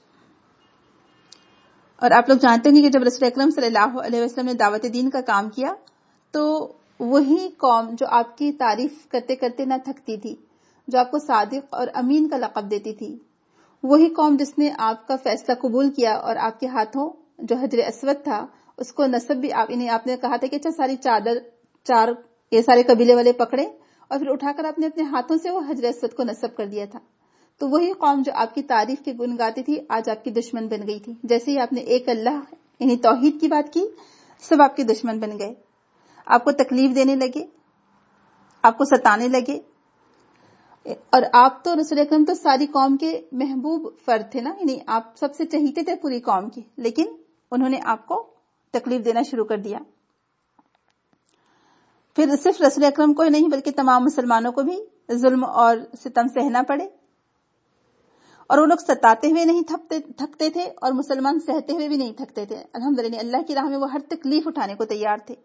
اور آپ لوگ جانتے ہیں کہ جب رسول اکرم صلی اللہ علیہ وسلم نے دعوت دین کا کام کیا تو وہی قوم جو آپ کی تعریف کرتے کرتے نہ تھکتی تھی, جو آپ کو صادق اور امین کا لقب دیتی تھی, وہی قوم جس نے آپ کا فیصلہ قبول کیا اور آپ کے ہاتھوں جو حجر اسود تھا اس کو نصب بھی آپ نے کہا تھا کہ اچھا ساری چار یہ سارے قبیلے والے پکڑے, اور پھر اٹھا کر آپ نے اپنے ہاتھوں سے وہ حجر اسود کو نصب کر دیا تھا. تو وہی قوم جو آپ کی تعریف کے گن گاتی تھی آج آپ کی دشمن بن گئی تھی. جیسے ہی آپ نے ایک اللہ یعنی توحید کی بات کی, سب آپ کے دشمن بن گئے, آپ کو تکلیف دینے لگے, آپ کو ستانے لگے. اور آپ تو رسول اکرم تو ساری قوم کے محبوب فرد تھے نا, یعنی آپ سب سے چہیتے تھے پوری قوم کے, لیکن انہوں نے آپ کو تکلیف دینا شروع کر دیا. پھر صرف رسول اکرم کو ہی نہیں بلکہ تمام مسلمانوں کو بھی ظلم اور ستم سہنا پڑے, اور وہ لوگ ستاتے ہوئے نہیں تھکتے تھے اور مسلمان سہتے ہوئے بھی نہیں تھکتے تھے. الحمدللہ اللہ کی راہ میں وہ ہر تکلیف اٹھانے کو تیار تھے.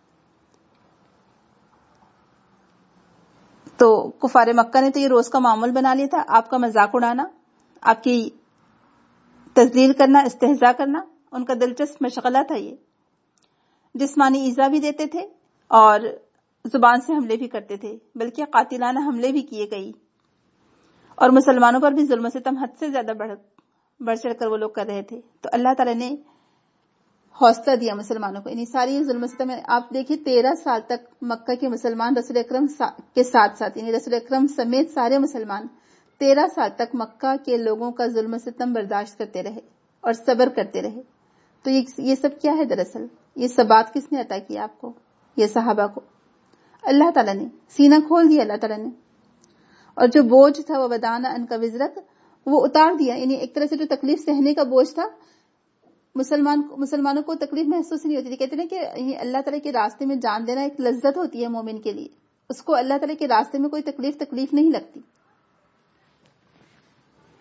تو کفار مکہ نے تو یہ روز کا معمول بنا لیا تھا, آپ کا مذاق اڑانا, آپ کی تذلیل کرنا, استہزاء کرنا, ان کا دلچسپ مشغلہ تھا. یہ جسمانی ایذا بھی دیتے تھے اور زبان سے حملے بھی کرتے تھے, بلکہ قاتلانہ حملے بھی کیے گئی, اور مسلمانوں پر بھی ظلم و ستم حد سے زیادہ بڑھ چڑھ کر وہ لوگ کر رہے تھے. تو اللہ تعالیٰ نے حوصلہ دیا مسلمانوں کو. یعنی ساری ظلم و ستم آپ دیکھیے 13 سال تک مکہ کے مسلمان رسول اکرم کے ساتھ یعنی رسول اکرم سمیت سارے مسلمان 13 سال تک مکہ کے لوگوں کا ظلم و ستم برداشت کرتے رہے اور صبر کرتے رہے. تو یہ سب کیا ہے؟ دراصل یہ ثبات کس نے عطا کیا آپ کو؟ یہ صحابہ کو اللہ تعالیٰ نے سینہ کھول دیا. اللہ تعالیٰ نے اور جو بوجھ تھا وہ ودانا ان کا وزرت وہ اتار دیا. یعنی ایک طرح سے جو تکلیف سہنے کا بوجھ تھا مسلمانوں کو تکلیف محسوس نہیں ہوتی تھی. کہتے ہیں کہ اللہ تعالیٰ کے راستے میں جان دینا ایک لذت ہوتی ہے مومن کے لیے, اس کو اللہ تعالیٰ کے راستے میں کوئی تکلیف نہیں لگتی.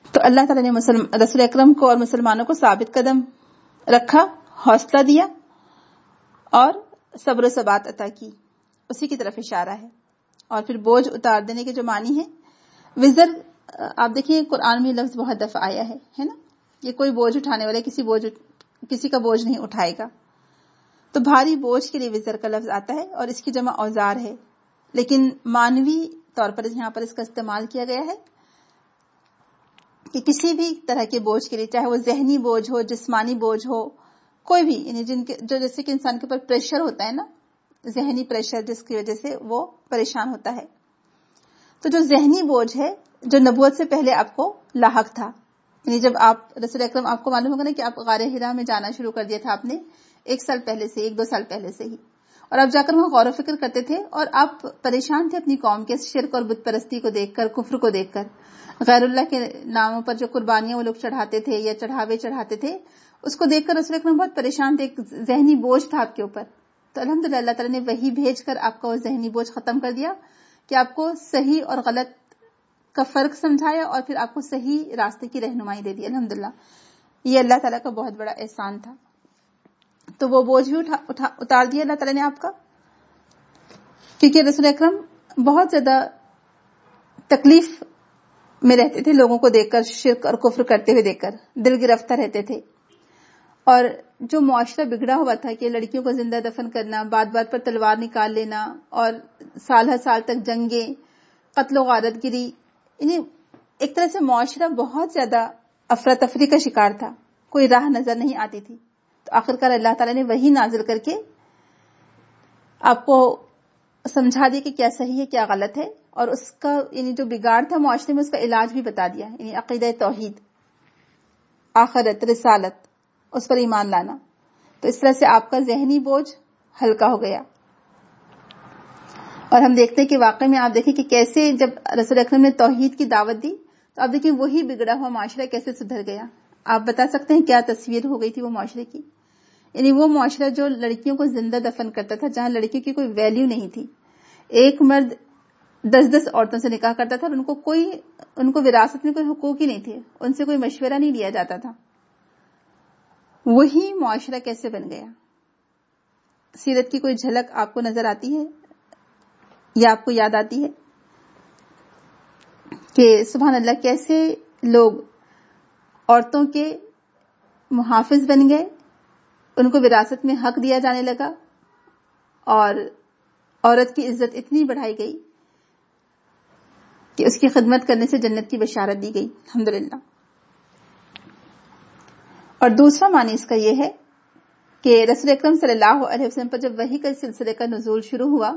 تو اللہ تعالیٰ نے رسول اکرم کو اور مسلمانوں کو ثابت قدم رکھا، حوصلہ دیا اور صبر و ثبات عطا کی، اسی کی طرف اشارہ ہے. اور پھر بوجھ اتار دینے کے جو معنی ہے، وزر آپ دیکھیے قرآن میں لفظ بہت دفعہ آیا ہے نا. یہ کوئی بوجھ اٹھانے والے کسی کا بوجھ نہیں اٹھائے گا. تو بھاری بوجھ کے لیے وزر کا لفظ آتا ہے اور اس کی جمع اوزار ہے، لیکن مانوی طور پر یہاں پر اس کا استعمال کیا گیا ہے کہ کسی بھی طرح کے بوجھ کے لیے، چاہے وہ ذہنی بوجھ ہو، جسمانی بوجھ ہو، کوئی بھی، یعنی جیسے کہ انسان کے اوپر پریشر ہوتا ہے نا، ذہنی پریشر جس کی وجہ سے وہ پریشان ہوتا ہے. تو جو ذہنی بوجھ ہے جو نبوت سے پہلے آپ کو لاحق تھا، یعنی جب آپ رسول اکرم، آپ کو معلوم ہوگا نا کہ آپ غار حرا میں جانا شروع کر دیا تھا آپ نے 1 سال پہلے سے، 1-2 سال پہلے سے ہی، اور آپ جا کر وہاں غور و فکر کرتے تھے اور آپ پریشان تھے اپنی قوم کے شرک اور بت پرستی کو دیکھ کر، کفر کو دیکھ کر، غیر اللہ کے ناموں پر جو قربانیاں وہ لوگ چڑھاتے تھے یا چڑھاوے چڑھاتے تھے، اس کو دیکھ کر رسول اکرم بہت پریشان تھے، ایک ذہنی بوجھ تھا آپ کے اوپر. تو الحمدللہ اللہ تعالیٰ نے وحی بھیج کر آپ کا وہ ذہنی بوجھ ختم کر دیا کہ آپ کو صحیح اور غلط کا فرق سمجھایا اور پھر آپ کو صحیح راستے کی رہنمائی دے دی. الحمدللہ یہ اللہ تعالیٰ کا بہت بڑا احسان تھا. تو وہ بوجھ بھی اتار دیا اللہ تعالیٰ نے آپ کا، کیونکہ رسول اکرم بہت زیادہ تکلیف میں رہتے تھے، لوگوں کو دیکھ کر، شرک اور کفر کرتے ہوئے دیکھ کر دل گرفتہ رہتے تھے. اور جو معاشرہ بگڑا ہوا تھا کہ لڑکیوں کو زندہ دفن کرنا، بات بات پر تلوار نکال لینا اور سال ہر سال تک جنگیں، قتل و غارت گری، یعنی ایک طرح سے معاشرہ بہت زیادہ افراتفری کا شکار تھا، کوئی راہ نظر نہیں آتی تھی. تو آخرکار اللہ تعالیٰ نے وہی نازل کر کے آپ کو سمجھا دیا کہ کیا صحیح ہے کیا غلط ہے، اور اس کا یعنی جو بگاڑ تھا معاشرے میں اس کا علاج بھی بتا دیا، یعنی عقیدہ توحید، آخرت، رسالت، اس پر ایمان لانا. تو اس طرح سے آپ کا ذہنی بوجھ ہلکا ہو گیا. اور ہم دیکھتے ہیں کہ واقعی میں آپ دیکھیں کہ کیسے جب رسول اکرم نے توحید کی دعوت دی تو آپ دیکھیں وہی بگڑا ہوا معاشرہ کیسے سدھر گیا. آپ بتا سکتے ہیں کیا تصویر ہو گئی تھی وہ معاشرے کی؟ یعنی وہ معاشرہ جو لڑکیوں کو زندہ دفن کرتا تھا، جہاں لڑکیوں کی کوئی ویلیو نہیں تھی، ایک مرد 10 عورتوں سے نکاح کرتا تھا اور ان کو وراثت میں کوئی حقوق ہی نہیں تھے، ان سے کوئی مشورہ نہیں لیا جاتا تھا. وہی معاشرہ کیسے بن گیا؟ سیرت کی کوئی جھلک آپ کو نظر آتی ہے یا آپ کو یاد آتی ہے کہ سبحان اللہ کیسے لوگ عورتوں کے محافظ بن گئے، ان کو وراثت میں حق دیا جانے لگا اور عورت کی عزت اتنی بڑھائی گئی کہ اس کی خدمت کرنے سے جنت کی بشارت دی گئی. الحمدللہ. اور دوسرا معنی اس کا یہ ہے کہ رسول اکرم صلی اللہ علیہ وسلم پر جب وحی کا سلسلے کا نزول شروع ہوا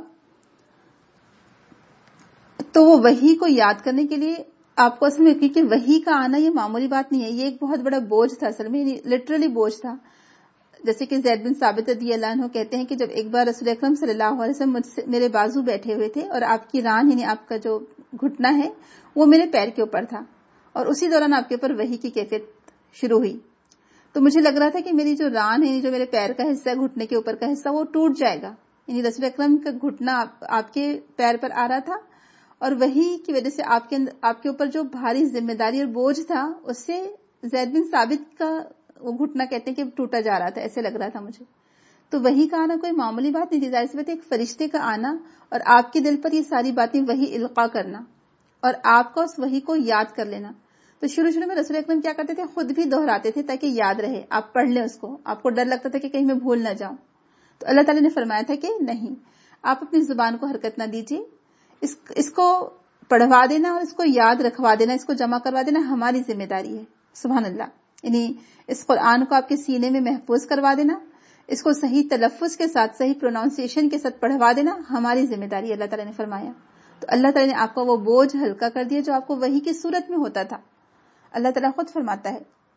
تو وہ وحی کو یاد کرنے کے لیے آپ کو اصل میں، کیونکہ وحی کا آنا یہ معمولی بات نہیں ہے، یہ ایک بہت بڑا بوجھ تھا، اصل میں لٹرلی بوجھ تھا. جیسے کہ زید بن ثابت رضی اللہ عنہ کہتے ہیں کہ جب ایک بار رسول اکرم صلی اللہ علیہ وسلم میرے بازو بیٹھے ہوئے تھے اور آپ کی ران، یعنی آپ کا جو گھٹنا ہے، وہ میرے پیر کے اوپر تھا، اور اسی دوران آپ کے اوپر وحی کی کیفیت شروع ہوئی. تو مجھے لگ رہا تھا کہ میری جو ران ہے، جو میرے پیر کا حصہ ہے، گھٹنے کے اوپر کا حصہ، وہ ٹوٹ جائے گا. یعنی رسول اکرم کا گھٹنا آپ کے پیر پر آ رہا تھا اور وحی کی وجہ سے آپ کے اوپر جو بھاری ذمہ داری اور بوجھ تھا، اس سے زید بن ثابت کا وہ گھٹنا کہتے ہیں کہ ٹوٹا جا رہا تھا، ایسے لگ رہا تھا مجھے. تو وحی کا آنا کوئی معمولی بات نہیں تھی، ظاہر سی بات ہے ایک فرشتے کا آنا اور آپ کے دل پر یہ ساری باتیں وحی القا کرنا اور آپ کا اس وحی کو یاد کر لینا. تو شروع میں رسول اکرم کیا کرتے تھے، خود بھی دہراتے تھے تاکہ یاد رہے، آپ پڑھ لیں اس کو، آپ کو ڈر لگتا تھا کہ کہیں میں بھول نہ جاؤں. تو اللہ تعالیٰ نے فرمایا تھا کہ نہیں، آپ اپنی زبان کو حرکت نہ دیجیے، اس کو پڑھوا دینا اور اس کو یاد رکھوا دینا، اس کو جمع کروا دینا ہماری ذمہ داری ہے. سبحان اللہ. یعنی اس قرآن کو آپ کے سینے میں محفوظ کروا دینا، اس کو صحیح تلفظ کے ساتھ، صحیح پروناؤنسیشن کے ساتھ پڑھوا دینا ہماری ذمہ داری ہے، اللہ تعالیٰ نے فرمایا. تو اللہ تعالیٰ نے آپ کا وہ بوجھ ہلکا کر دیا جو آپ کو وحی کی صورت میں ہوتا تھا. اللہ تعالیٰ خود فرماتا ہے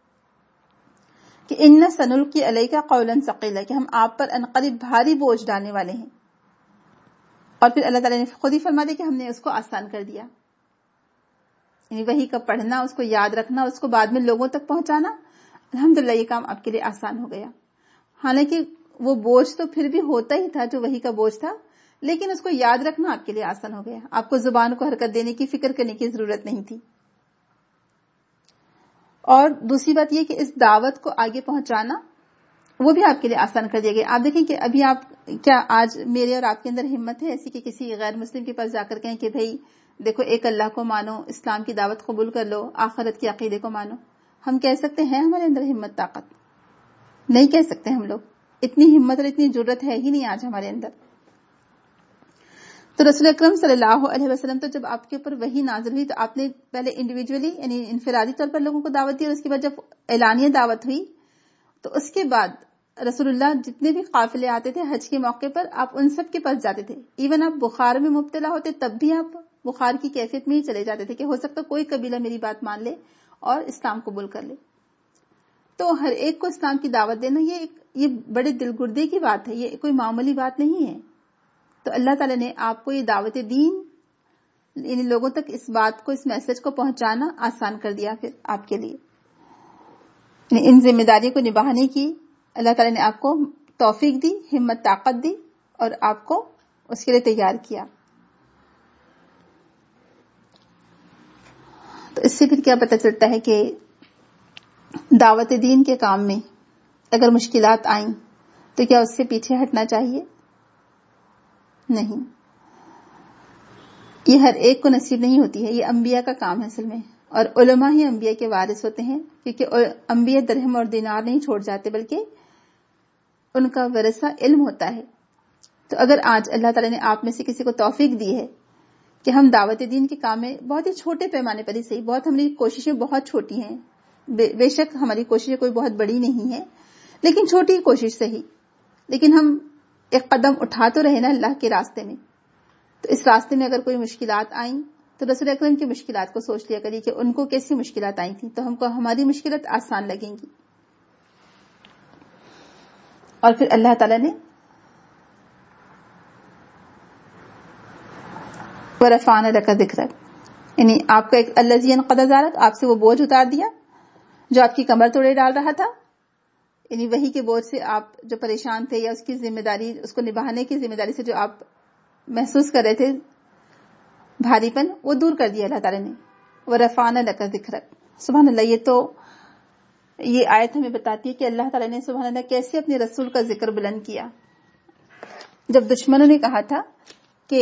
کہ اِنَّ سَنُلْقِي عَلَيْكَ قَوْلًا ثَقِيلًا، کہ ہم آپ پر عنقریب بھاری بوجھ ڈالنے والے ہیں. اور پھر اللہ تعالیٰ نے خود ہی فرما دیا کہ ہم نے اس کو آسان کر دیا. یعنی وحی کا پڑھنا، اس کو یاد رکھنا، اس کو بعد میں لوگوں تک پہنچانا، الحمدللہ یہ کام آپ کے لیے آسان ہو گیا. حالانکہ وہ بوجھ تو پھر بھی ہوتا ہی تھا جو وحی کا بوجھ تھا، لیکن اس کو یاد رکھنا آپ کے لیے آسان ہو گیا. آپ کو زبان کو حرکت دینے کی، فکر کرنے کی ضرورت نہیں تھی. اور دوسری بات یہ کہ اس دعوت کو آگے پہنچانا وہ بھی آپ کے لیے آسان کر دیا گیا. آپ دیکھیں کہ ابھی آپ کیا آج میرے اور آپ کے اندر ہمت ہے ایسی کہ کسی غیر مسلم کے پاس جا کر کہیں کہ بھئی دیکھو ایک اللہ کو مانو, اسلام کی دعوت قبول کر لو, آخرت کے عقیدے کو مانو. ہم کہہ سکتے ہیں ہمارے اندر ہمت طاقت؟ نہیں کہہ سکتے ہم لوگ. اتنی ہمت اور اتنی جرت ہے ہی نہیں آج ہمارے اندر. تو رسول اکرم صلی اللہ علیہ وسلم تو جب آپ کے اوپر وحی نازل ہوئی تو آپ نے پہلے انڈیویجولی یعنی انفرادی طور پر لوگوں کو دعوت دی, اور اس کے بعد جب اعلانیہ دعوت ہوئی تو اس کے بعد رسول اللہ جتنے بھی قافلے آتے تھے حج کے موقع پر آپ ان سب کے پاس جاتے تھے. ایون آپ بخار میں مبتلا ہوتے تب بھی آپ بخار کی کیفیت میں ہی چلے جاتے تھے کہ ہو سکتا کوئی قبیلہ میری بات مان لے اور اسلام قبول کر لے. تو ہر ایک کو اسلام کی دعوت دینا یہ بڑے دل گردے کی بات ہے, یہ کوئی معمولی بات نہیں ہے. تو اللہ تعالیٰ نے آپ کو یہ دعوت دین ان لوگوں تک اس بات کو, اس میسج کو پہنچانا آسان کر دیا پھر آپ کے لیے. ان ذمہ داریوں کو نبھانے کی اللہ تعالیٰ نے آپ کو توفیق دی, ہمت طاقت دی اور آپ کو اس کے لیے تیار کیا. تو اس سے پھر کیا پتہ چلتا ہے کہ دعوت دین کے کام میں اگر مشکلات آئیں تو کیا اس سے پیچھے ہٹنا چاہیے؟ نہیں, یہ ہر ایک کو نصیب نہیں ہوتی ہے. یہ انبیاء کا کام ہے اصل میں, اور علماء ہی انبیاء کے وارث ہوتے ہیں, کیونکہ انبیاء درہم اور دینار نہیں چھوڑ جاتے بلکہ ان کا ورثہ علم ہوتا ہے. تو اگر آج اللہ تعالیٰ نے آپ میں سے کسی کو توفیق دی ہے کہ ہم دعوت دین کے کام میں بہت ہی چھوٹے پیمانے پر ہی صحیح, بہت ہماری کوششیں بہت چھوٹی ہیں, بے شک ہماری کوششیں کوئی بہت بڑی نہیں ہے لیکن چھوٹی کوشش صحیح, لیکن ہم ایک قدم اٹھا تو رہے نا اللہ کے راستے میں. تو اس راستے میں اگر کوئی مشکلات آئیں تو رسول اکرم کی مشکلات کو سوچ لیا کریے کہ ان کو کیسی مشکلات آئی تھیں تو ہم کو ہماری مشکلات آسان لگیں گی. اور پھر اللہ تعالیٰ نے وَرَفَعْنَا لَكَ ذِكْرَكَ یعنی آپ کا ایک الذی انقض ظہرک, آپ سے وہ بوجھ اتار دیا جو آپ کی کمر توڑے ڈال رہا تھا. یعنی وہی کے بوجھ سے آپ جو پریشان تھے یا اس کی ذمہ داری, اس کو نبھانے کی ذمہ داری سے جو آپ محسوس کر رہے تھے بھاری پن, وہ دور کر دیا اللہ تعالیٰ نے. وَرَفَعْنَا لَكَ ذِكْرَكَ. سبحان اللہ, یہ آیت ہمیں بتاتی ہے کہ اللہ تعالیٰ نے سبحان اللہ کیسے اپنے رسول کا ذکر بلند کیا. جب دشمنوں نے کہا تھا کہ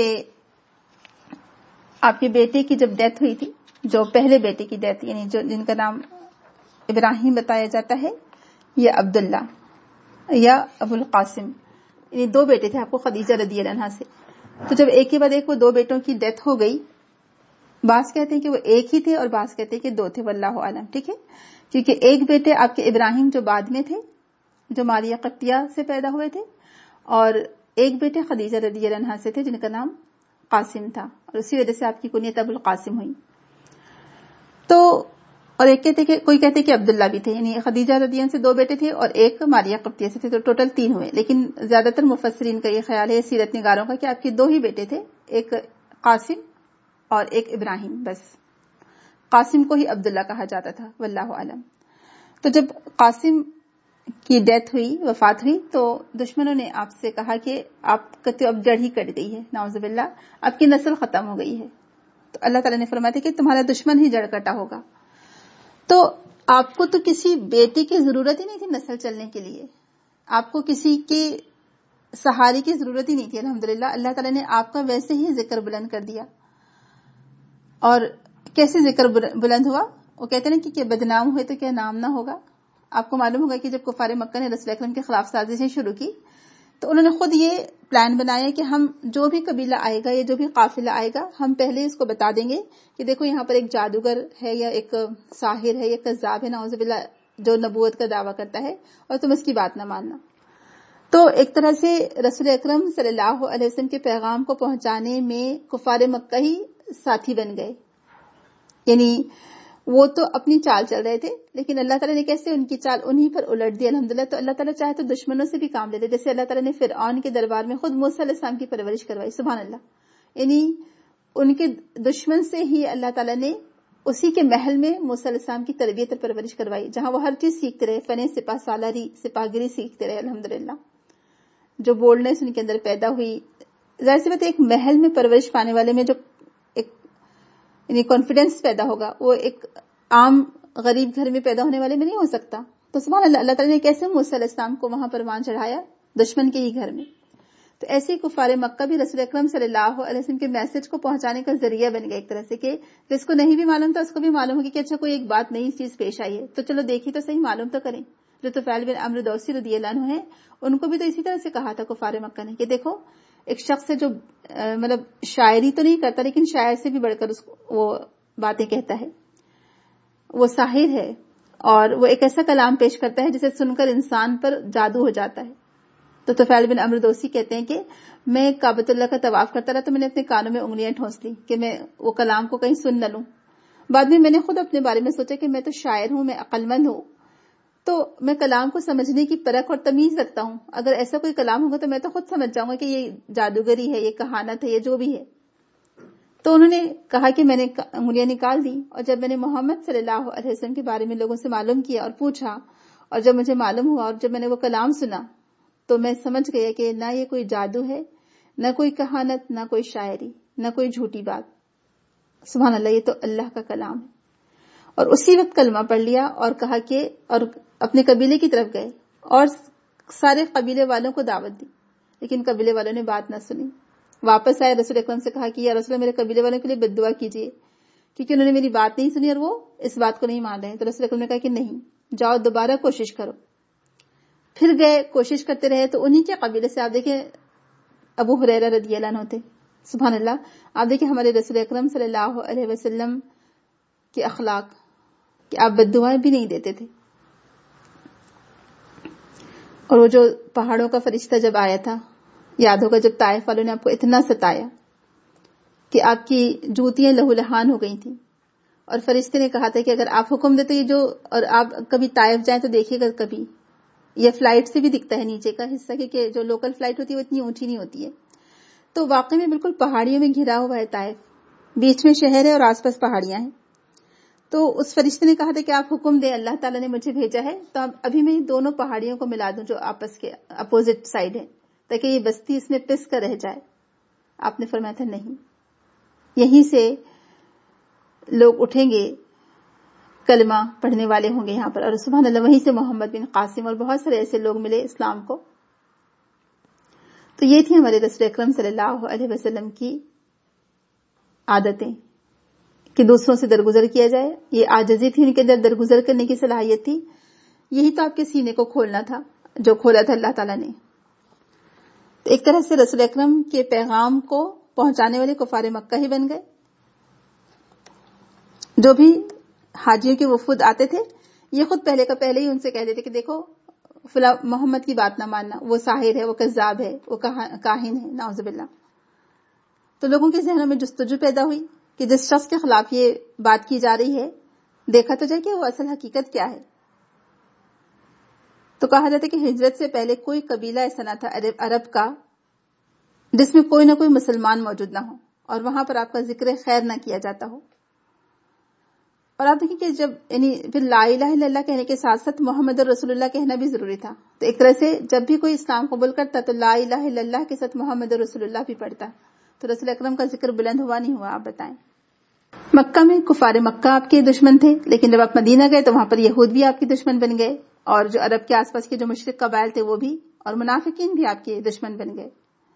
آپ کے بیٹے کی جب ڈیتھ ہوئی تھی, جو پہلے بیٹے کی ڈیتھ یعنی جن کا نام ابراہیم بتایا جاتا ہے یا عبداللہ یا ابو القاسم, یعنی دو بیٹے تھے آپ کو خدیجہ رضی اللہ عنہا سے. تو جب ایک کے بعد ایک وہ دو بیٹوں کی ڈیتھ ہو گئی, بعض کہتے ہیں کہ وہ ایک ہی تھے اور بعض کہتے ہیں کہ دو تھے, واللہ عالم. ٹھیک ہے, کیونکہ ایک بیٹے آپ کے ابراہیم جو بعد میں تھے, جو ماریہ قبطیہ سے پیدا ہوئے تھے, اور ایک بیٹے خدیجہ رضی اللہ عنہا سے تھے جن کا نام قاسم تھا, اور اسی وجہ سے آپ کی کنیت ابو القاسم ہوئی. تو اور ایک کہتے کہ کوئی کہتے کہ عبداللہ بھی تھے, یعنی خدیجہ رضی اللہ عنہا سے دو بیٹے تھے اور ایک ماریہ قبطیہ سے تھے, تو ٹوٹل 3 ہوئے. لیکن زیادہ تر مفسرین کا یہ خیال ہے, سیرت نگاروں کا, کہ آپ کے 2 ہی بیٹے تھے, ایک قاسم اور ایک ابراہیم. بس قاسم کو ہی عبداللہ کہا جاتا تھا, واللہ عالم. تو جب قاسم کی ڈیتھ ہوئی, وفات ہوئی, تو دشمنوں نے آپ سے کہا کہ آپ کا تو اب جڑ ہی کٹ گئی ہے, نعوذ باللہ, آپ کی نسل ختم ہو گئی ہے. تو اللہ تعالیٰ نے فرمایا کہ تمہارا دشمن ہی جڑ کٹا ہوگا. تو آپ کو تو کسی بیٹے کی ضرورت ہی نہیں تھی نسل چلنے کے لیے, آپ کو کسی کے سہارے کی ضرورت ہی نہیں تھی. الحمدللہ اللہ تعالیٰ نے آپ کا ویسے ہی ذکر بلند کر دیا. اور کیسے ذکر بلند ہوا؟ وہ کہتے ہیں کہ بدنام ہوئے تو کیا نام نہ ہوگا. آپ کو معلوم ہوگا کہ جب کفار مکہ نے رسول اکرم کے خلاف سازشیں شروع کی تو انہوں نے خود یہ پلان بنایا کہ ہم جو بھی قبیلہ آئے گا یا جو بھی قافلہ آئے گا, ہم پہلے اس کو بتا دیں گے کہ دیکھو یہاں پر ایک جادوگر ہے یا ایک ساحر ہے یا کذاب ہے, نعوذ باللہ, جو نبوت کا دعویٰ کرتا ہے, اور تم اس کی بات نہ ماننا. تو ایک طرح سے رسول اکرم صلی اللہ علیہ وسلم کے پیغام کو پہنچانے میں کفار مکہ ہی ساتھی بن گئے. یعنی وہ تو اپنی چال چل رہے تھے, لیکن اللہ تعالیٰ نے کیسے ان کی چال انہی پر الٹ دی. الحمدللہ. تو اللہ تعالیٰ چاہے تو دشمنوں سے بھی کام لے لے, جیسے اللہ تعالیٰ نے فرعون کے دربار میں خود موسیٰ علیہ السلام کی پرورش کروائی. سبحان اللہ. یعنی ان کے دشمن سے ہی اللہ تعالیٰ نے اسی کے محل میں موسیٰ علیہ السلام کی تربیت اور پرورش کروائی, جہاں وہ ہر چیز سیکھتے رہے, فن سپاہ سالاری, سپاہ گیری سیکھتے رہے. الحمدللہ. جو بولڈنس ان کے اندر پیدا ہوئی, ظاہر سی بات ہے ایک محل میں پرورش پانے والے میں جو ایک یعنی کانفیڈینس پیدا ہوگا, وہ ایک عام غریب گھر میں پیدا ہونے والے میں نہیں ہو سکتا. تو سبحان اللہ, اللہ تعالیٰ نے کیسے موسیٰ علیہ السلام کو وہاں پروان چڑھایا, دشمن کے ہی گھر میں. تو ایسے کفار مکہ بھی رسول اکرم صلی اللہ علیہ وسلم کے میسج کو پہنچانے کا ذریعہ بن گیا ایک طرح سے, کہ جس کو نہیں بھی معلوم تھا اس کو بھی معلوم ہو کہ اچھا کوئی ایک بات نئی چیز پیش آئی ہے, تو چلو دیکھی تو صحیح, معلوم تو کریں. جو طفیل بن عمرو دوسی رضی اللہ عنہ ہیں, ان کو بھی تو اسی طرح سے کہا تھا کفار مکہ نے کہ دیکھو ایک شخص ہے جو مطلب شاعری تو نہیں کرتا لیکن شاعر سے بھی بڑھ کر وہ باتیں کہتا ہے, وہ ساحر ہے, اور وہ ایک ایسا کلام پیش کرتا ہے جسے سن کر انسان پر جادو ہو جاتا ہے. تو طفیل بن عمرو دوسی کہتے ہیں کہ میں کعبۃ اللہ کا طواف کرتا رہا تو میں نے اپنے کانوں میں انگلیاں ٹھونس لی کہ میں وہ کلام کو کہیں سن نہ لوں. بعد میں نے خود اپنے بارے میں سوچا کہ میں تو شاعر ہوں, میں عقل مند ہوں, تو میں کلام کو سمجھنے کی پرکھ اور تمیز رکھتا ہوں. اگر ایسا کوئی کلام ہوگا تو میں تو خود سمجھ جاؤں گا کہ یہ جادوگری ہے, یہ کہانت ہے, یہ جو بھی ہے. تو انہوں نے کہا کہ میں نے انگلیاں نکال دی, اور جب میں نے محمد صلی اللہ علیہ وسلم کے بارے میں لوگوں سے معلوم کیا اور پوچھا, اور جب مجھے معلوم ہوا اور جب میں نے وہ کلام سنا تو میں سمجھ گیا کہ نہ یہ کوئی جادو ہے, نہ کوئی کہانت, نہ کوئی شاعری, نہ کوئی جھوٹی بات. سبحان اللہ, یہ تو اللہ کا کلام ہے. اور اسی وقت کلمہ پڑھ لیا اور کہا کہ, اور اپنے قبیلے کی طرف گئے اور سارے قبیلے والوں کو دعوت دی, لیکن قبیلے والوں نے بات نہ سنی. واپس آئے, رسول اکرم سے کہا کہ یا رسول اللہ میرے قبیلے والوں کے لیے بد دعا کیجیے کیونکہ انہوں نے میری بات نہیں سنی اور وہ اس بات کو نہیں مان رہے ہیں. تو رسول اکرم نے کہا کہ نہیں, جاؤ دوبارہ کوشش کرو. پھر گئے, کوشش کرتے رہے, تو انہی کے قبیلے سے آپ دیکھیں ابو ہریرہ رضی اللہ عنہ تھے. سبحان اللہ, آپ دیکھیں ہمارے رسول اکرم صلی اللہ علیہ وسلم کے اخلاق کہ آپ بد دعائیں بھی نہیں دیتے تھے. اور وہ جو پہاڑوں کا فرشتہ جب آیا تھا, یاد ہوگا جب طائف والوں نے آپ کو اتنا ستایا کہ آپ کی جوتیاں لہو لہان ہو گئی تھیں, اور فرشتے نے کہا تھا کہ اگر آپ حکم دیتے یہ جو, اور آپ کبھی طائف جائیں تو دیکھیے گا کبھی, یہ فلائٹ سے بھی دکھتا ہے نیچے کا حصہ, کیونکہ جو لوکل فلائٹ ہوتی ہے وہ اتنی اونچی نہیں ہوتی ہے. تو واقعی میں بالکل پہاڑیوں میں گھرا ہوا ہے طائف, بیچ میں شہر ہے اور آس پاس پہاڑیاں ہیں. تو اس فرشتے نے کہا تھا کہ آپ حکم دیں, اللہ تعالیٰ نے مجھے بھیجا ہے, تو ابھی میں دونوں پہاڑیوں کو ملا دوں جو آپس کے اپوزٹ سائڈ ہیں, تاکہ یہ بستی اس میں پس کر رہ جائے. آپ نے فرمایا تھا نہیں, یہیں سے لوگ اٹھیں گے, کلمہ پڑھنے والے ہوں گے یہاں پر, اور سبحان اللہ وہیں سے محمد بن قاسم اور بہت سارے ایسے لوگ ملے اسلام کو. تو یہ تھی ہمارے رسول اکرم صلی اللہ علیہ وسلم کی عادتیں کہ دوسروں سے درگزر کیا جائے. یہ عاجزی تھی ان کے اندر, درگزر کرنے کی صلاحیت تھی. یہی تو آپ کے سینے کو کھولنا تھا جو کھولا تھا اللہ تعالیٰ نے. تو ایک طرح سے رسول اکرم کے پیغام کو پہنچانے والے کفار مکہ ہی بن گئے. جو بھی حاجیوں کے وفود آتے تھے یہ خود پہلے کا پہلے ہی ان سے کہتے تھے کہ دیکھو فلاں محمد کی بات نہ ماننا, وہ ساحر ہے, وہ کذاب ہے, وہ کاہن ہے, نعوذ باللہ. تو لوگوں کے ذہنوں میں جستجو پیدا ہوئی کہ جس شخص کے خلاف یہ بات کی جا رہی ہے دیکھا تو جائے کہ وہ اصل حقیقت کیا ہے. تو کہا جاتا ہے کہ ہجرت سے پہلے کوئی قبیلہ ایسا نہ تھا عرب کا جس میں کوئی نہ کوئی مسلمان موجود نہ ہو اور وہاں پر آپ کا ذکر خیر نہ کیا جاتا ہو. اور آپ دیکھیں کہ جب یعنی پھر لا الہ الا اللہ کہنے کے ساتھ ساتھ محمد رسول اللہ کہنا بھی ضروری تھا. تو ایک طرح سے جب بھی کوئی اسلام قبول کرتا تو لا الہ الا اللہ کے ساتھ محمد رسول اللہ بھی پڑھتا. تو رسول اکرم کا ذکر بلند ہوا نہیں ہوا, آپ بتائیں. مکہ میں کفار مکہ آپ کے دشمن تھے, لیکن جب آپ مدینہ گئے تو وہاں پر یہود بھی آپ کے دشمن بن گئے, اور جو عرب کے آس پاس کے جو مشرک قبائل تھے وہ بھی, اور منافقین بھی آپ کے دشمن بن گئے.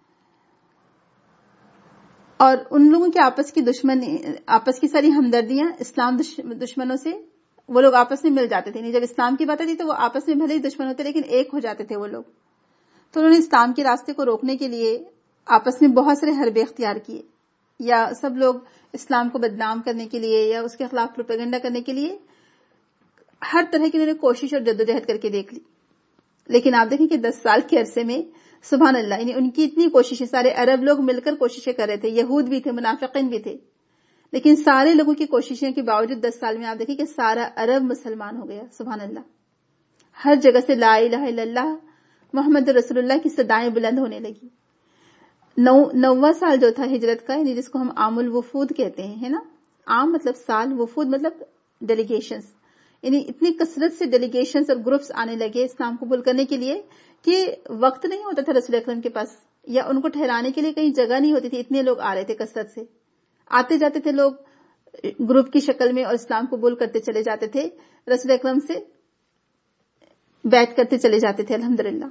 اور ان لوگوں کے آپس کی ساری ہمدردیاں اسلام دشمنوں سے وہ لوگ آپس میں مل جاتے تھے. جب اسلام کی بات آتی تو وہ آپس میں بھلے ہی دشمن ہوتے لیکن ایک ہو جاتے تھے وہ لوگ. تو انہوں نے اسلام کے راستے کو روکنے کے لیے آپس میں بہت سارے حربے اختیار کیے, یا سب لوگ اسلام کو بدنام کرنے کے لیے یا اس کے خلاف پروپیگنڈا کرنے کے لیے ہر طرح کی انہوں نے کوشش اور جدوجہد کر کے دیکھ لی. لیکن آپ دیکھیں کہ 10 سال کے عرصے میں سبحان اللہ یعنی ان کی اتنی کوششیں, سارے عرب لوگ مل کر کوششیں کر رہے تھے, یہود بھی تھے, منافقین بھی تھے, لیکن سارے لوگوں کی کوششوں کے باوجود 10 سال میں آپ دیکھیں کہ سارا عرب مسلمان ہو گیا. سبحان اللہ, ہر جگہ سے لا الہ الا اللہ محمد رسول اللہ کی صدائیں بلند ہونے لگی. 9واں سال جو تھا ہجرت کا, یعنی جس کو ہم عام الوفود کہتے ہیں, ہے نا, عام مطلب سال, وفود مطلب ڈیلیگیشنز, یعنی اتنی کثرت سے ڈیلیگیشنز اور گروپس آنے لگے اسلام قبول کرنے کے لیے کہ وقت نہیں ہوتا تھا رسول اکرم کے پاس, یا ان کو ٹھہرانے کے لیے کہیں جگہ نہیں ہوتی تھی, اتنے لوگ آ رہے تھے کثرت سے. آتے جاتے تھے لوگ, گروپ کی شکل میں اور اسلام قبول کرتے چلے جاتے تھے، رسول اکرم سے بیعت کرتے چلے جاتے تھے الحمدللہ.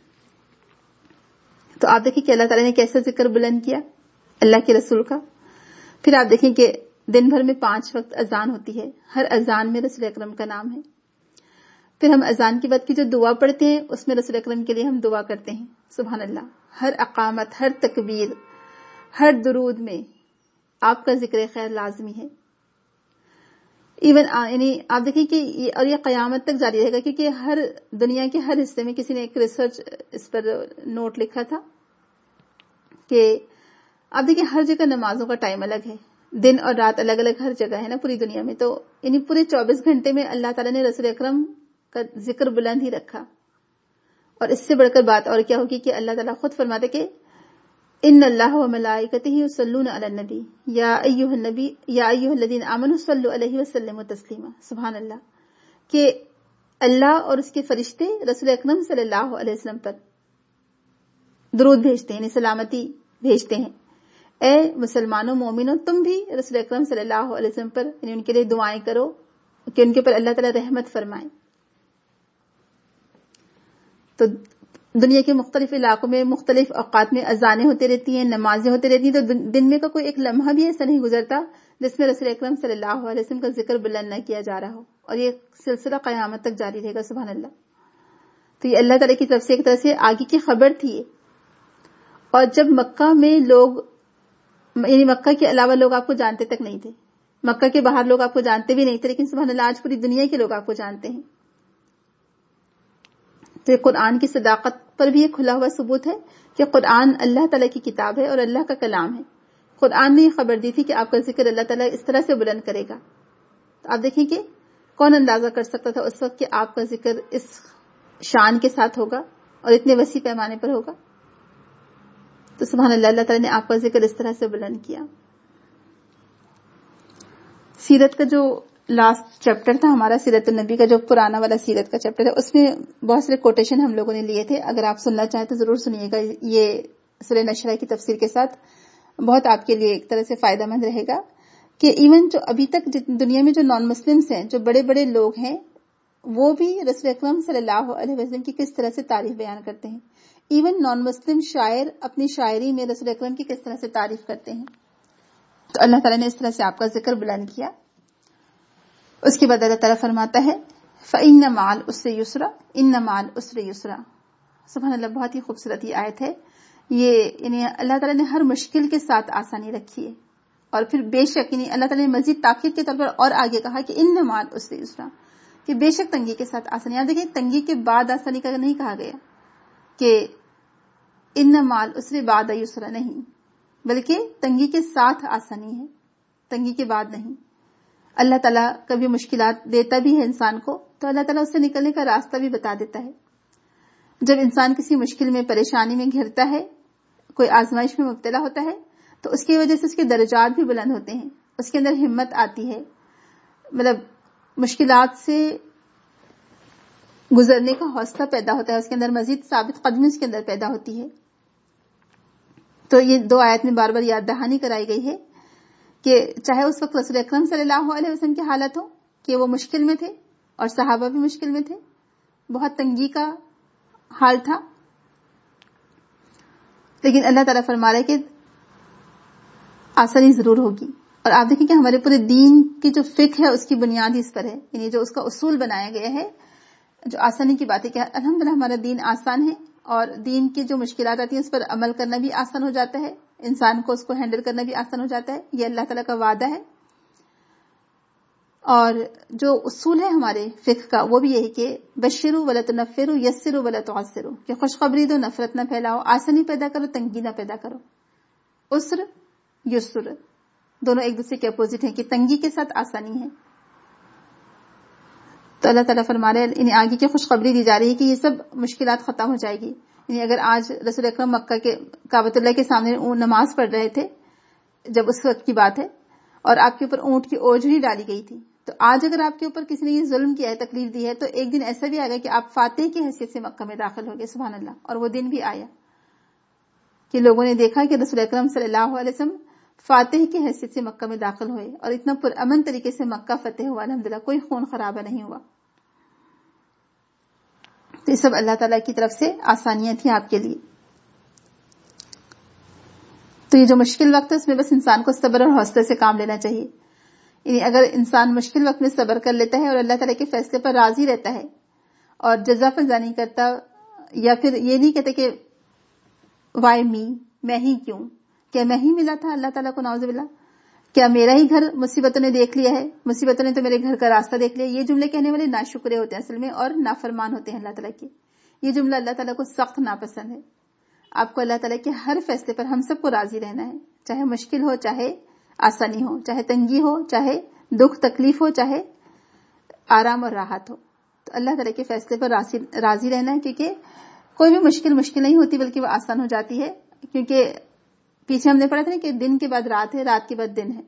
تو آپ دیکھیں کہ اللہ تعالیٰ نے کیسا ذکر بلند کیا اللہ کے رسول کا. پھر آپ دیکھیں کہ دن بھر میں 5 وقت اذان ہوتی ہے، ہر اذان میں رسول اکرم کا نام ہے. پھر ہم اذان کے بعد کی جو دعا پڑھتے ہیں اس میں رسول اکرم کے لیے ہم دعا کرتے ہیں. سبحان اللہ، ہر اقامت، ہر تکبیر، ہر درود میں آپ کا ذکر خیر لازمی ہے. ایون یعنی آپ دیکھیں کہ یہ قیامت تک جاری رہے گا، کیونکہ ہر دنیا کے ہر حصے میں کسی نے ایک ریسرچ اس پر نوٹ لکھا تھا کہ آپ دیکھیں ہر جگہ نمازوں کا ٹائم الگ ہے، دن اور رات الگ الگ ہر جگہ ہے نا پوری دنیا میں. تو یعنی پورے 24 گھنٹے میں اللہ تعالیٰ نے رسول اکرم کا ذکر بلند ہی رکھا. اور اس سے بڑھ کر بات اور کیا ہوگی کہ اللہ تعالیٰ خود فرماتے کہ ان اللہ و ملائکتہ یصلون علی النبی یا ایھا النبی یا ایھا الذین آمنوا صلوا علیہ وسلموا تسلیما. سبحان اللہ، کہ اللہ اور اس کے فرشتے رسول اکرم صلی اللہ علیہ وسلم پر درود بھیجتے ہیں، یعنی سلامتی بھیجتے ہیں. اے مسلمانوں مومنوں، تم بھی رسول اکرم صلی اللہ علیہ وسلم پر یعنی ان کے لیے دعائیں کرو کہ ان کے پر اللہ تعالیٰ رحمت فرمائے. تو دنیا کے مختلف علاقوں میں مختلف اوقات میں اذانیں ہوتی رہتی ہیں، نمازیں ہوتی رہتی ہیں. تو دن میں کا کوئی ایک لمحہ بھی ایسا نہیں گزرتا جس میں رسول اکرم صلی اللہ علیہ وسلم کا ذکر بلند نہ کیا جا رہا ہو. اور یہ سلسلہ قیامت تک جاری رہے گا. سبحان اللہ. تو یہ اللہ تعالیٰ کی طرف سے ایک طرح سے آگے کی خبر تھی. اور جب مکہ میں لوگ یعنی مکہ کے علاوہ لوگ آپ کو جانتے تک نہیں تھے، مکہ کے باہر لوگ آپ کو جانتے بھی نہیں تھے، لیکن سبحان اللہ آج پوری دنیا کے لوگ آپ کو جانتے ہیں. تو یہ قرآن کی صداقت پر بھی ایک کھلا ہوا ثبوت ہے کہ قرآن اللہ تعالیٰ کی کتاب ہے اور اللہ کا کلام ہے. قرآن نے یہ خبر دی تھی کہ آپ کا ذکر اللہ تعالیٰ اس طرح سے بلند کرے گا. تو آپ دیکھیں کہ کون اندازہ کر سکتا تھا اس وقت کہ آپ کا ذکر اس شان کے ساتھ ہوگا اور اتنے وسیع پیمانے پر ہوگا. تو سبحان اللہ، اللہ تعالیٰ نے آپ کا ذکر اس طرح سے بلند کیا. سیرت کا جو لاسٹ چیپٹر تھا ہمارا، سیرت النبی کا جو پرانا والا سیرت کا چیپٹر ہے، اس میں بہت سارے کوٹیشن ہم لوگوں نے لیے تھے. اگر آپ سننا چاہیں تو ضرور سنیے گا. یہ سورہ نشرہ کی تفسیر کے ساتھ بہت آپ کے لیے ایک طرح سے فائدہ مند رہے گا کہ ایون جو ابھی تک دنیا میں جو نان مسلمس ہیں، جو بڑے بڑے لوگ ہیں، وہ بھی رسول اکرم صلی اللہ علیہ وسلم کی کس طرح سے تعریف بیان کرتے ہیں. ایون نان مسلم شاعر اپنی شاعری میں رسول اکرم کی کس طرح سے تعریف کرتے ہیں. تو اللہ تعالیٰ نے اس طرح سے آپ کا ذکر بلند کیا. اس کے بعد اللہ تعالیٰ فرماتا ہے فَإِنَّ مَعَ الْعُسْرِ يُسْرًا إِنَّ مَعَ الْعُسْرِ يُسْرًا. سبحان اللہ، بہت ہی خوبصورت یہ آیت ہے. یہ یعنی اللہ تعالیٰ نے ہر مشکل کے ساتھ آسانی رکھی ہے. اور پھر بے شک یعنی اللہ تعالیٰ نے مزید تاکید کے طور پر اور آگے کہا کہ إِنَّ مَعَ الْعُسْرِ يُسْرًا، کہ بے شک تنگی کے ساتھ آسانی. آپ دیکھیں تنگی کے بعد آسانی کا نہیں کہا گیا کہ إِنَّ مَعَ الْعُسْرِ بَعْدَ يُسْرًا، نہیں، بلکہ تنگی کے ساتھ آسانی ہے، تنگی کے بعد نہیں. اللہ تعالیٰ کبھی مشکلات دیتا بھی ہے انسان کو، تو اللہ تعالیٰ اس سے نکلنے کا راستہ بھی بتا دیتا ہے. جب انسان کسی مشکل میں، پریشانی میں گھرتا ہے، کوئی آزمائش میں مبتلا ہوتا ہے، تو اس کی وجہ سے اس کے درجات بھی بلند ہوتے ہیں، اس کے اندر ہمت آتی ہے، مطلب مشکلات سے گزرنے کا حوصلہ پیدا ہوتا ہے، اس کے اندر مزید ثابت قدمی اس کے اندر پیدا ہوتی ہے. تو یہ 2 آیت میں بار بار یاد دہانی کرائی گئی ہے کہ چاہے اس وقت رسول اکرم صلی اللہ علیہ وسلم کی حالت ہو کہ وہ مشکل میں تھے اور صحابہ بھی مشکل میں تھے، بہت تنگی کا حال تھا، لیکن اللہ تعالیٰ فرما رہا ہے کہ آسانی ضرور ہوگی. اور آپ دیکھیں کہ ہمارے پورے دین کی جو فقہ ہے اس کی بنیاد ہی اس پر ہے، یعنی جو اس کا اصول بنایا گیا ہے، جو آسانی کی بات ہے کہ الحمدللہ ہمارا دین آسان ہے اور دین کی جو مشکلات آتی ہیں اس پر عمل کرنا بھی آسان ہو جاتا ہے، انسان کو اس کو ہینڈل کرنا بھی آسان ہو جاتا ہے. یہ اللہ تعالیٰ کا وعدہ ہے. اور جو اصول ہے ہمارے فقہ کا وہ بھی یہی کہ بشروا ولا تنفروا یسروا ولا تعسروا، کہ خوشخبری دو، نفرت نہ پھیلاؤ، آسانی پیدا کرو، تنگی نہ پیدا کرو. عسر یسر دونوں ایک دوسرے کے اپوزٹ ہیں کہ تنگی کے ساتھ آسانی ہے. تو اللہ تعالیٰ فرما رہے ہیں، انہیں آگے کی خوشخبری دی جا رہی ہے کہ یہ سب مشکلات ختم ہو جائے گی. یعنی اگر آج رسول اکرم مکہ کے کعبۃ اللہ کے سامنے نماز پڑھ رہے تھے جب اس وقت کی بات ہے، اور آپ کے اوپر اونٹ کی اوجھنی ڈالی گئی تھی، تو آج اگر آپ کے اوپر کسی نے یہ ظلم کیا ہے، تکلیف دی ہے، تو ایک دن ایسا بھی آئے گا کہ آپ فاتح کی حیثیت سے مکہ میں داخل ہو گئے. سبحان اللہ. اور وہ دن بھی آیا کہ لوگوں نے دیکھا کہ رسول اکرم صلی اللہ علیہ وسلم فاتح کی حیثیت سے مکہ میں داخل ہوئے اور اتنا پرامن طریقے سے مکہ فتح ہوا، الحمدللہ کوئی خون خرابہ نہیں ہوا. تو یہ سب اللہ تعالیٰ کی طرف سے آسانیاں تھیں آپ کے لیے. تو یہ جو مشکل وقت ہے اس میں بس انسان کو صبر اور حوصلے سے کام لینا چاہیے. یعنی اگر انسان مشکل وقت میں صبر کر لیتا ہے اور اللہ تعالیٰ کے فیصلے پر راضی رہتا ہے اور جزا فضا نہیں کرتا، یا پھر یہ نہیں کہتے کہ وائی می، میں ہی کیوں، کیا میں ہی ملا تھا اللہ تعالیٰ کو، نعوذ باللہ، کیا میرا ہی گھر مصیبتوں نے دیکھ لیا ہے، مصیبتوں نے تو میرے گھر کا راستہ دیکھ لیا. یہ جملے کہنے والے ناشکرے ہوتے ہیں اصل میں، اور نافرمان ہوتے ہیں اللہ تعالیٰ کے. یہ جملہ اللہ تعالیٰ کو سخت ناپسند ہے. آپ کو اللہ تعالیٰ کے ہر فیصلے پر ہم سب کو راضی رہنا ہے، چاہے مشکل ہو، چاہے آسانی ہو، چاہے تنگی ہو، چاہے دکھ تکلیف ہو، چاہے آرام اور راحت ہو. تو اللہ تعالیٰ کے فیصلے پر راضی رہنا ہے، کیونکہ کوئی بھی مشکل نہیں ہوتی بلکہ وہ آسان ہو جاتی ہے. کیونکہ پیچھے ہم نے پڑھا تھا نا کہ دن کے بعد رات ہے، رات کے بعد دن ہے.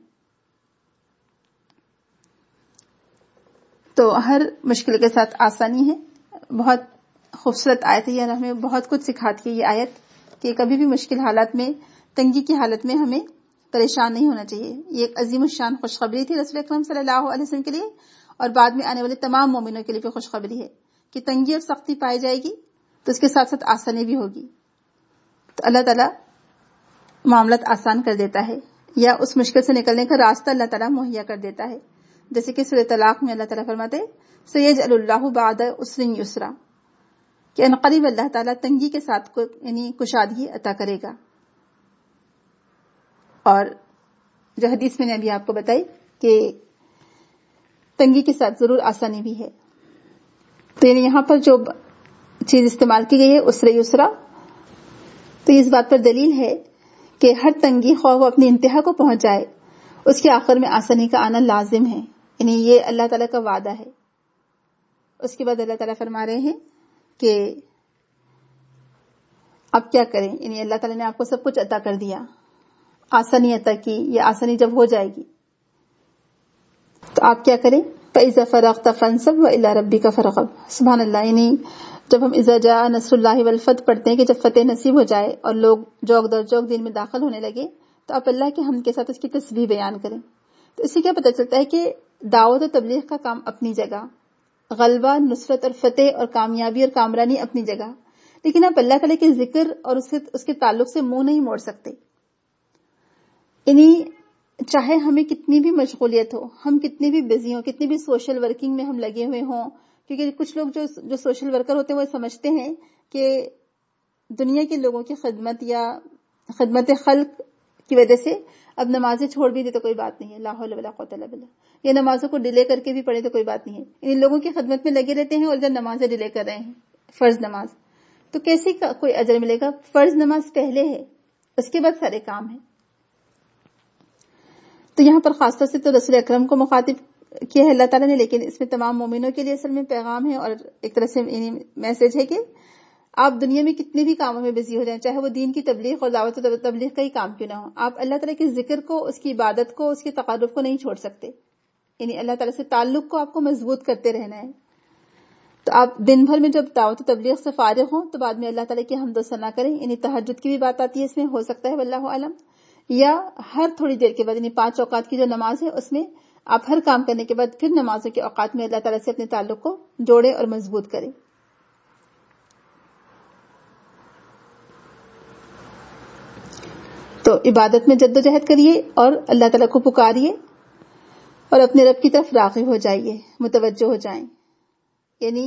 تو ہر مشکل کے ساتھ آسانی ہے. بہت خوبصورت آیت ہے، یہ ہمیں بہت کچھ سکھاتی ہے یہ آیت، کہ کبھی بھی مشکل حالات میں، تنگی کی حالت میں ہمیں پریشان نہیں ہونا چاہیے. یہ ایک عظیم الشان خوشخبری تھی رسول اکرم صلی اللہ علیہ وسلم کے لیے، اور بعد میں آنے والے تمام مومنوں کے لیے بھی خوشخبری ہے کہ تنگی اور سختی پائی جائے گی تو اس کے ساتھ ساتھ آسانی بھی ہوگی. تو اللہ تعالیٰ معاملات آسان کر دیتا ہے، یا اس مشکل سے نکلنے کا راستہ اللہ تعالیٰ مہیا کر دیتا ہے. جیسے کہ سورۃ طلاق میں اللہ تعالیٰ فرماتے ہیں سیجعل اللہ بعد عسر یسرا، کہ عنقریب اللہ تعالیٰ تنگی کے ساتھ یعنی کشادگی عطا کرے گا. اور جو حدیث میں نے ابھی آپ کو بتائی کہ تنگی کے ساتھ ضرور آسانی بھی ہے. تو یعنی یہاں پر جو چیز استعمال کی گئی ہے عسر یسرا، تو اس بات پر دلیل ہے کہ ہر تنگی خواہ وہ اپنی انتہا کو پہنچ جائے، اس کے آخر میں آسانی کا آنا لازم ہے. یعنی یہ اللہ تعالیٰ کا وعدہ ہے. اس کے بعد اللہ تعالیٰ فرما رہے ہیں کہ آپ کیا کریں. یعنی اللہ تعالیٰ نے آپ کو سب کچھ عطا کر دیا، آسانی عطا کی. یہ آسانی جب ہو جائے گی تو آپ کیا کریں. فَإِذَا فَرَغْتَ فَانْصَبْ وَإِلَىٰ رَبِّكَ فَارْغَب. سبحان اللہ. یعنی جب ہم اذا جاء نصر اللہ والفتح پڑھتے ہیں کہ جب فتح نصیب ہو جائے اور لوگ جوق در جوق دین میں داخل ہونے لگے، تو آپ اللہ کے حمد کے ساتھ اس کی تسبیح بیان کریں. تو اس سے کیا پتہ چلتا ہے کہ دعوت و تبلیغ کا کام اپنی جگہ، غلبہ، نصرت اور فتح اور کامیابی اور کامرانی اپنی جگہ، لیکن آپ اللہ تعالیٰ کے ذکر اور اس کے تعلق سے منہ نہیں موڑ سکتے. یعنی چاہے ہمیں کتنی بھی مشغولیت ہو، ہم کتنی بھی بزی ہوں، کتنی بھی سوشل ورکنگ میں ہم لگے ہوئے ہوں، کیونکہ کچھ لوگ جو سوشل ورکر ہوتے ہیں وہ سمجھتے ہیں کہ دنیا کے لوگوں کی خدمت یا خدمت خلق کی وجہ سے اب نمازیں چھوڑ بھی دے تو کوئی بات نہیں ہے، لا حول ولا قوت الا باللہ. یہ نمازوں کو ڈیلے کر کے بھی پڑھے تو کوئی بات نہیں ہے. ان لوگوں کی خدمت میں لگے رہتے ہیں اور جب نمازیں ڈیلے کر رہے ہیں، فرض نماز، تو کیسے کوئی اجر ملے گا؟ فرض نماز پہلے ہے، اس کے بعد سارے کام ہیں. تو یہاں پر خاص طور سے تو رسول اکرم کو مخاطب کیا ہے اللہ تعالیٰ نے، لیکن اس میں تمام مومنوں کے لیے اصل میں پیغام ہے اور ایک طرح سے میسج ہے کہ آپ دنیا میں کتنے بھی کاموں میں بزی ہو جائیں، چاہے وہ دین کی تبلیغ اور دعوت و تبلیغ کا ہی کام کیوں نہ ہو، آپ اللہ تعالیٰ کے ذکر کو، اس کی عبادت کو، اس کے تقرب کو نہیں چھوڑ سکتے. یعنی اللہ تعالیٰ سے تعلق کو آپ کو مضبوط کرتے رہنا ہے. تو آپ دن بھر میں جب دعوت و تبلیغ سے فارغ ہوں تو بعد میں اللہ تعالیٰ کی حمد و ثنا کریں. یعنی تہجد کی بھی بات آتی ہے اس میں، ہو سکتا ہے واللہ اعلم، یا ہر تھوڑی دیر کے بعد، یعنی 5 اوقات کی جو نماز ہے اس میں آپ ہر کام کرنے کے بعد پھر نمازوں کے اوقات میں اللہ تعالیٰ سے اپنے تعلق کو جوڑے اور مضبوط کریں. تو عبادت میں جد و جہد کریے اور اللہ تعالیٰ کو پکاریے اور اپنے رب کی طرف راغب ہو جائیے، متوجہ ہو جائیں. یعنی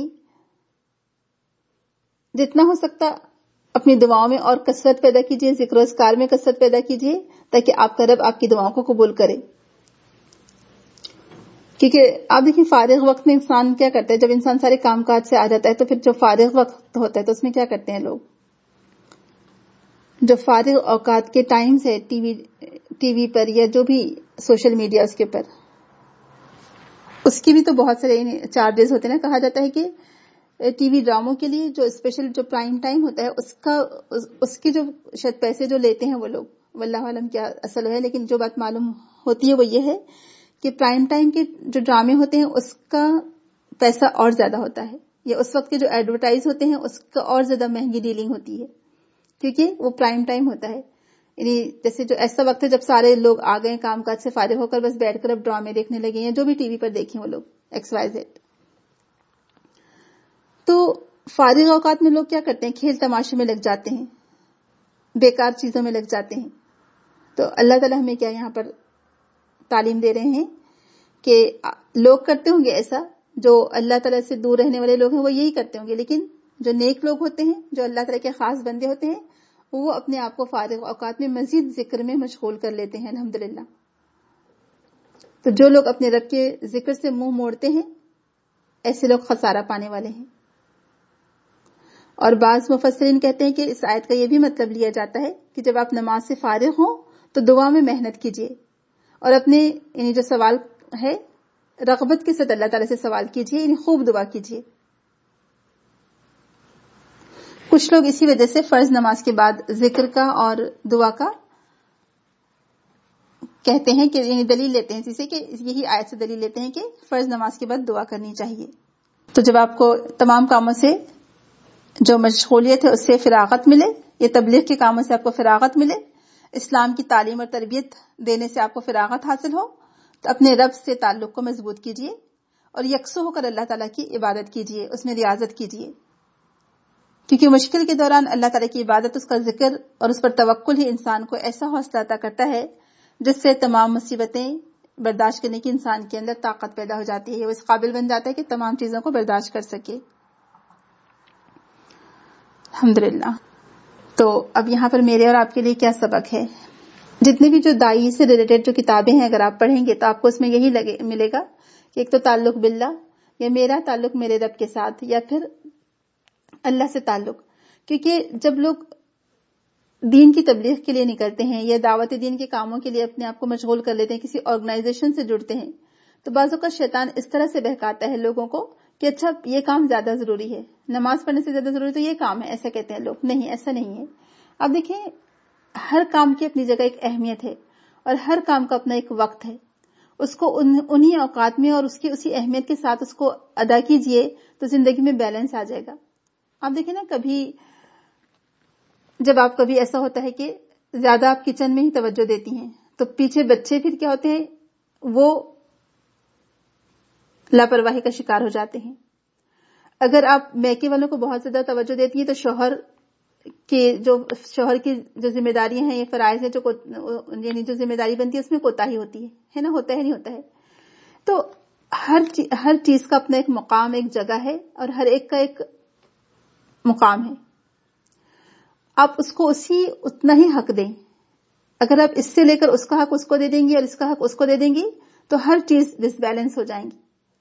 جتنا ہو سکتا اپنی دعاؤں میں اور کثرت پیدا کیجیے، ذکر و اذکار میں کثرت پیدا کیجیے، تاکہ آپ کا رب آپ کی دعاؤں کو قبول کرے. کیونکہ آپ دیکھیں فارغ وقت میں انسان کیا کرتا ہے، جب انسان سارے کام کاج سے آ جاتا ہے تو پھر جو فارغ وقت ہوتا ہے تو اس میں کیا کرتے ہیں لوگ، جو فارغ اوقات کے ٹائمز ہے ٹی وی پر یا جو بھی سوشل میڈیا اس کے پر، اس کی بھی تو بہت سارے چارجز ہوتے ہیں نا. کہا جاتا ہے کہ ٹی وی ڈراموں کے لیے جو اسپیشل جو پرائم ٹائم ہوتا ہے اس کے جو شاید پیسے جو لیتے ہیں وہ لوگ، واللہ عالم کیا اصل ہے، لیکن جو بات معلوم ہوتی ہے وہ یہ ہے کہ پرائم ٹائم کے جو ڈرامے ہوتے ہیں اس کا پیسہ اور زیادہ ہوتا ہے، یا اس وقت کے جو ایڈورٹائز ہوتے ہیں اس کا اور زیادہ مہنگی ڈیلنگ ہوتی ہے، کیونکہ وہ پرائم ٹائم ہوتا ہے. یعنی جیسے جو ایسا وقت ہے جب سارے لوگ آ گئے کام کاج سے فارغ ہو کر بس بیٹھ کر اب ڈرامے دیکھنے لگے ہیں، جو بھی ٹی وی پر دیکھیں وہ لوگ XYZ. تو فارغ اوقات میں لوگ کیا کرتے ہیں؟ کھیل تماشے میں لگ جاتے ہیں، بیکار چیزوں میں لگ جاتے ہیں. تو اللہ تعالیٰ ہمیں کیا یہاں پر تعلیم دے رہے ہیں کہ لوگ کرتے ہوں گے ایسا، جو اللہ تعالیٰ سے دور رہنے والے لوگ ہیں وہ یہی کرتے ہوں گے، لیکن جو نیک لوگ ہوتے ہیں، جو اللہ تعالیٰ کے خاص بندے ہوتے ہیں، وہ اپنے آپ کو فارغ اوقات میں مزید ذکر میں مشغول کر لیتے ہیں. الحمدللہ. تو جو لوگ اپنے رب کے ذکر سے منہ موڑتے ہیں ایسے لوگ خسارہ پانے والے ہیں. اور بعض مفسرین کہتے ہیں کہ اس آیت کا یہ بھی مطلب لیا جاتا ہے کہ جب آپ نماز سے فارغ ہوں تو دعا میں محنت کیجیے، اور اپنے یعنی جو سوال ہے رغبت کے ساتھ اللہ تعالیٰ سے سوال کیجیے، یعنی خوب دعا کیجیے. کچھ لوگ اسی وجہ سے فرض نماز کے بعد ذکر کا اور دعا کا کہتے ہیں کہ یعنی دلیل لیتے ہیں اسی سے، کہ یہی آیت سے دلیل لیتے ہیں کہ فرض نماز کے بعد دعا کرنی چاہیے. تو جب آپ کو تمام کاموں سے جو مشغولیت ہے اس سے فراغت ملے، یہ تبلیغ کے کاموں سے آپ کو فراغت ملے، اسلام کی تعلیم اور تربیت دینے سے آپ کو فراغت حاصل ہو، تو اپنے رب سے تعلق کو مضبوط کیجیے اور یکسو ہو کر اللہ تعالیٰ کی عبادت کیجیے، اس میں ریاضت کیجیے. کیونکہ مشکل کے دوران اللہ تعالیٰ کی عبادت، اس کا ذکر اور اس پر توکل ہی انسان کو ایسا حوصلہ عطا کرتا ہے جس سے تمام مصیبتیں برداشت کرنے کی انسان کے اندر طاقت پیدا ہو جاتی ہے. وہ اس قابل بن جاتا ہے کہ تمام چیزوں کو برداشت کر سکے. الحمدللہ. تو اب یہاں پر میرے اور آپ کے لیے کیا سبق ہے؟ جتنے بھی جو داعی سے ریلیٹڈ جو کتابیں ہیں اگر آپ پڑھیں گے تو آپ کو اس میں یہی ملے گا کہ ایک تو تعلق باللہ، یا میرا تعلق میرے رب کے ساتھ، یا پھر اللہ سے تعلق. کیونکہ جب لوگ دین کی تبلیغ کے لیے نکلتے ہیں یا دعوت دین کے کاموں کے لیے اپنے آپ کو مشغول کر لیتے ہیں، کسی آرگنائزیشن سے جڑتے ہیں، تو بعض اوقات شیطان اس طرح سے بہکاتا ہے لوگوں کو کہ اچھا یہ کام زیادہ ضروری ہے، نماز پڑھنے سے زیادہ ضروری تو یہ کام ہے، ایسا کہتے ہیں لوگ. نہیں، ایسا نہیں ہے. اب دیکھیں، ہر کام کی اپنی جگہ ایک اہمیت ہے اور ہر کام کا اپنا ایک وقت ہے. اس کو انہی اوقات میں اور اس کی اسی اہمیت کے ساتھ اس کو ادا کیجئے تو زندگی میں بیلنس آ جائے گا. آپ دیکھیں نا، جب آپ کبھی ایسا ہوتا ہے کہ زیادہ آپ کچن میں ہی توجہ دیتی ہیں تو پیچھے بچے پھر کیا ہوتے ہیں، وہ لاپرواہی کا شکار ہو جاتے ہیں. اگر آپ میکے والوں کو بہت زیادہ توجہ دیتی ہیں تو شوہر کی جو ذمہ داریاں ہیں، یہ فرائض ہیں، یعنی جو ذمہ داری بنتی ہے اس میں کوتاہی ہوتی ہے نا، ہوتا ہے نہیں ہوتا ہے. تو ہر چیز کا اپنا ایک مقام، ایک جگہ ہے، اور ہر ایک کا ایک مقام ہے. آپ اس کو اتنا ہی حق دیں. اگر آپ اس سے لے کر اس کا حق اس کو دے دیں گی اور اس کا حق اس کو دے دیں گی تو ہر چیز ڈس بیلنس ہو جائیں گی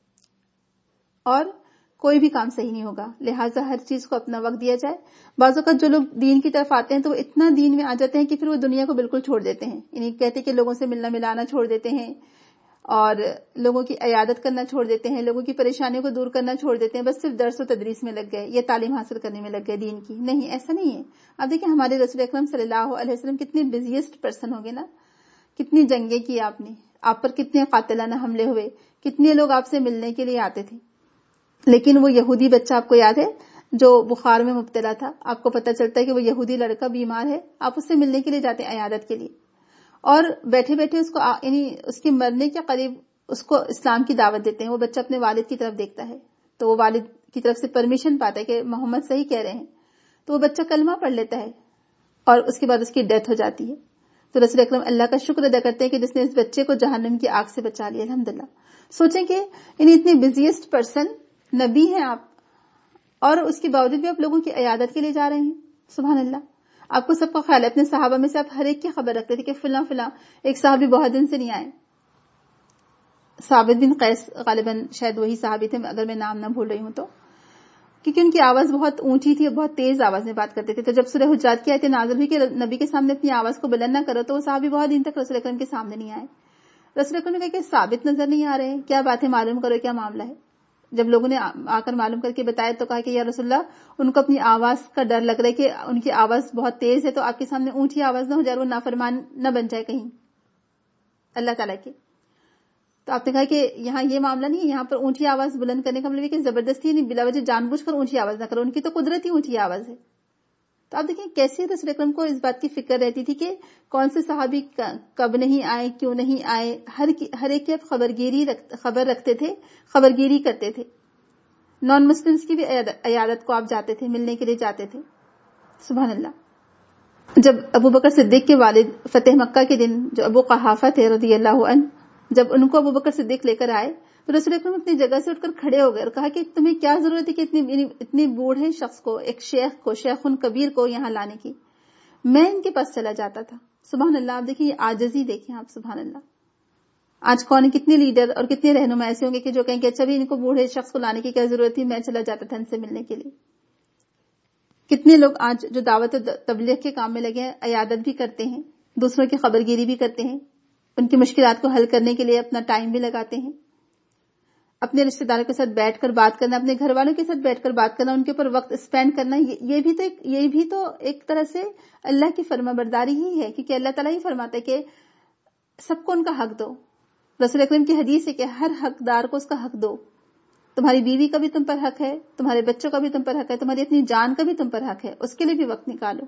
اور کوئی بھی کام صحیح نہیں ہوگا. لہٰذا ہر چیز کو اپنا وقت دیا جائے. بعض اوقات جو لوگ دین کی طرف آتے ہیں تو وہ اتنا دین میں آ جاتے ہیں کہ پھر وہ دنیا کو بالکل چھوڑ دیتے ہیں. یعنی کہتے ہیں کہ لوگوں سے ملنا ملانا چھوڑ دیتے ہیں اور لوگوں کی عیادت کرنا چھوڑ دیتے ہیں، لوگوں کی پریشانیوں کو دور کرنا چھوڑ دیتے ہیں، بس صرف درس و تدریس میں لگ گئے، یہ تعلیم حاصل کرنے میں لگ گئے دین کی. نہیں، ایسا نہیں ہے. اب دیکھیں ہمارے رسول اکرم صلی اللہ علیہ وسلم کتنے بزیسٹ پرسن ہو گے نا، کتنی جنگیں کی آپ نے، آپ پر کتنے قاتلانہ حملے ہوئے، کتنے لوگ آپ سے ملنے کے لیے آتے تھے. لیکن وہ یہودی بچہ آپ کو یاد ہے جو بخار میں مبتلا تھا، آپ کو پتہ چلتا ہے کہ وہ یہودی لڑکا بیمار ہے، آپ اس سے ملنے کے لیے جاتے ہیں عیادت کے لیے، اور بیٹھے بیٹھے اس کو یعنی اس کے مرنے کے قریب اس کو اسلام کی دعوت دیتے ہیں. وہ بچہ اپنے والد کی طرف دیکھتا ہے تو وہ والد کی طرف سے پرمیشن پاتا ہے کہ محمد صحیح کہہ رہے ہیں، تو وہ بچہ کلمہ پڑھ لیتا ہے اور اس کے بعد اس کی ڈیتھ ہو جاتی ہے. تو رسول اکرم اللہ کا شکر ادا کرتے ہیں کہ جس نے اس بچے کو جہنم کی آگ سے بچا لیا. الحمدللہ. سوچیں کہ یعنی اتنے بزیسٹ پرسن نبی ہیں آپ، اور اس کے باوجود بھی آپ لوگوں کی عیادت کے لیے جا رہے ہیں. سبحان اللہ. آپ کو سب کا خیال ہے، اپنے صحابہ میں سے آپ ہر ایک کی خبر رکھتے تھے کہ فلاں فلاں ایک صحابی بہت دن سے نہیں آئے. ثابت بن قیس غالباً شاید وہی صحابی تھے اگر میں نام نہ بھول رہی ہوں تو، کیونکہ ان کی آواز بہت اونچی تھی اور بہت تیز آواز میں بات کرتے تھے. تو جب سورہ حجرات کی آیتیں نازل ہوئی کہ نبی کے سامنے اپنی آواز کو بلند نہ کرو تو وہ صحابی بہت دن تک رسول اکرم کے سامنے نہیں آئے. رسول اکرم نے کہا کہ ثابت نظر نہیں آ رہے، کیا بات ہے، معلوم کرو کیا معاملہ ہے. جب لوگوں نے آ کر معلوم کر کے بتایا تو کہا کہ یا رسول اللہ، ان کو اپنی آواز کا ڈر لگ رہا ہے کہ ان کی آواز بہت تیز ہے تو آپ کے سامنے اونچی آواز نہ ہو جائے، وہ نافرمان نہ بن جائے کہیں اللہ تعالیٰ کے. تو آپ نے کہا کہ یہاں یہ معاملہ نہیں ہے، یہاں پر اونچی آواز بلند کرنے کا مطلب ہے کہ زبردستی نہیں، بلا وجہ جان بوجھ کر اونچی آواز نہ کرو، ان کی تو قدرتی اونچی آواز ہے. تو آپ دیکھیں کیسے رسول اکرم کو اس بات کی فکر رہتی تھی کہ کون سے صحابی کب نہیں آئے، کیوں نہیں آئے، ہر ایک کی آپ خبر رکھتے تھے، خبرگیری کرتے تھے. نان مسلمز کی بھی عیادت کو آپ جاتے تھے، ملنے کے لیے جاتے تھے. سبحان اللہ. جب ابو بکر صدیق کے والد فتح مکہ کے دن جو ابو قحافہ تھے رضی اللہ عنہ، جب ان کو ابو بکر صدیق لے کر آئے تو رسول اکرم اپنی جگہ سے اٹھ کر کھڑے ہو گئے اور کہا کہ تمہیں کیا ضرورت ہے کہ اتنے بوڑھے شخص کو، ایک شیخ کبیر کو یہاں لانے کی، میں ان کے پاس چلا جاتا تھا. سبحان اللہ. آپ دیکھیں یہ عاجزی دیکھیں آپ. سبحان اللہ. آج کتنے لیڈر اور کتنے رہنما ایسے ہوں گے کہ جو کہیں کہ اچھا بھی ان کو بوڑھے شخص کو لانے کی کیا ضرورت تھی، میں چلا جاتا تھا ان سے ملنے کے لیے. کتنے لوگ آج جو دعوت تبلیغ کے کام میں لگے ہیں، عیادت بھی کرتے ہیں، دوسروں کی خبرگیری بھی کرتے ہیں، ان کی مشکلات کو حل کرنے کے لیے اپنا ٹائم بھی لگاتے ہیں. اپنے رشتہ داروں کے ساتھ بیٹھ کر بات کرنا، اپنے گھر والوں کے ساتھ بیٹھ کر بات کرنا، ان کے اوپر وقت اسپینڈ کرنا، یہ بھی تو ایک طرح سے اللہ کی فرما برداری ہی ہے، کیونکہ اللہ تعالیٰ ہی فرماتا ہے کہ سب کو ان کا حق دو. رسول اکرم کی حدیث ہے کہ ہر حقدار کو اس کا حق دو. تمہاری بیوی کا بھی تم پر حق ہے، تمہارے بچوں کا بھی تم پر حق ہے، تمہاری اپنی جان کا بھی تم پر حق ہے، اس کے لیے بھی وقت نکالو.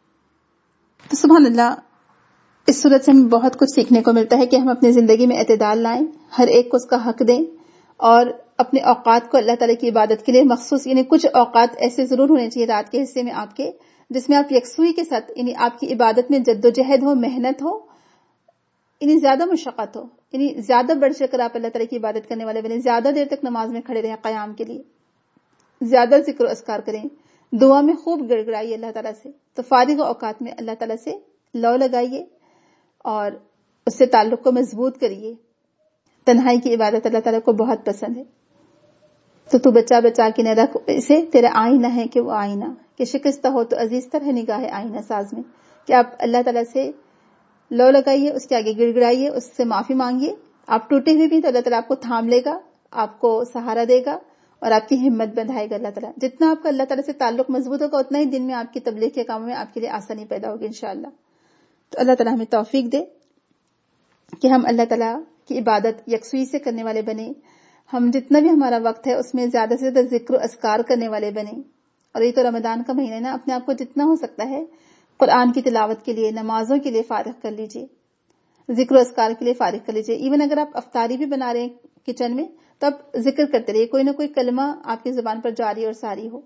تو سبحان اللہ. اس صورت سے ہمیں بہت کچھ سیکھنے کو ملتا ہے کہ ہم اپنی زندگی میں اعتدال لائیں، ہر ایک کو اس کا حق دیں، اور اپنے اوقات کو اللہ تعالیٰ کی عبادت کے لیے مخصوص، یعنی کچھ اوقات ایسے ضرور ہونے چاہیے رات کے حصے میں آپ کے، جس میں آپ یکسوئی کے ساتھ، یعنی آپ کی عبادت میں جد و جہد ہو، محنت ہو، یعنی زیادہ مشقت ہو، یعنی زیادہ بڑھ چڑھ کر آپ اللہ تعالیٰ کی عبادت کرنے والے بنے، زیادہ دیر تک نماز میں کھڑے رہیں قیام کے لیے، زیادہ ذکر و اذکار کریں، دعا میں خوب گڑگڑائیے اللہ تعالیٰ سے. تو فارغ اوقات میں اللہ تعالیٰ سے لو لگائیے اور اس سے تعلق کو مضبوط کریے. تنہائی کی عبادت اللہ تعالیٰ کو بہت پسند ہے. تو بچا کے نہ رکھ اسے، تیرا آئینہ ہے کہ وہ آئینہ، کہ شکستہ ہو تو عزیز تر ہے نگاہ آئینہ ساز میں، کہ آپ اللہ تعالیٰ سے لو لگائیے، اس کے آگے گڑ گڑائیے، اس سے معافی مانگیے. آپ ٹوٹے ہوئے بھی تو اللہ تعالیٰ آپ کو تھام لے گا، آپ کو سہارا دے گا اور آپ کی ہمت بندھائے گا اللہ تعالیٰ. جتنا آپ کا اللہ تعالیٰ سے تعلق مضبوط ہوگا اتنا ہی دن میں آپ کی تبلیغ کے کاموں میں آپ کے لیے آسانی پیدا ہوگی انشاءاللہ. تو اللہ تعالیٰ ہمیں توفیق دے کہ ہم اللہ تعالیٰ کی عبادت یکسوئی سے کرنے والے بنے. ہم جتنا بھی ہمارا وقت ہے اس میں زیادہ سے زیادہ ذکر و اذکار کرنے والے بنے. اور یہ تو رمضان کا مہینہ ہے نا، اپنے آپ کو جتنا ہو سکتا ہے قرآن کی تلاوت کے لیے، نمازوں کے لیے فارغ کر لیجئے، ذکر و اذکار کے لیے فارغ کر لیجئے. ایون اگر آپ افطاری بھی بنا رہے ہیں کچن میں تو آپ ذکر کرتے رہیے، کوئی نہ کوئی کلمہ آپ کی زبان پر جاری اور ساری ہو.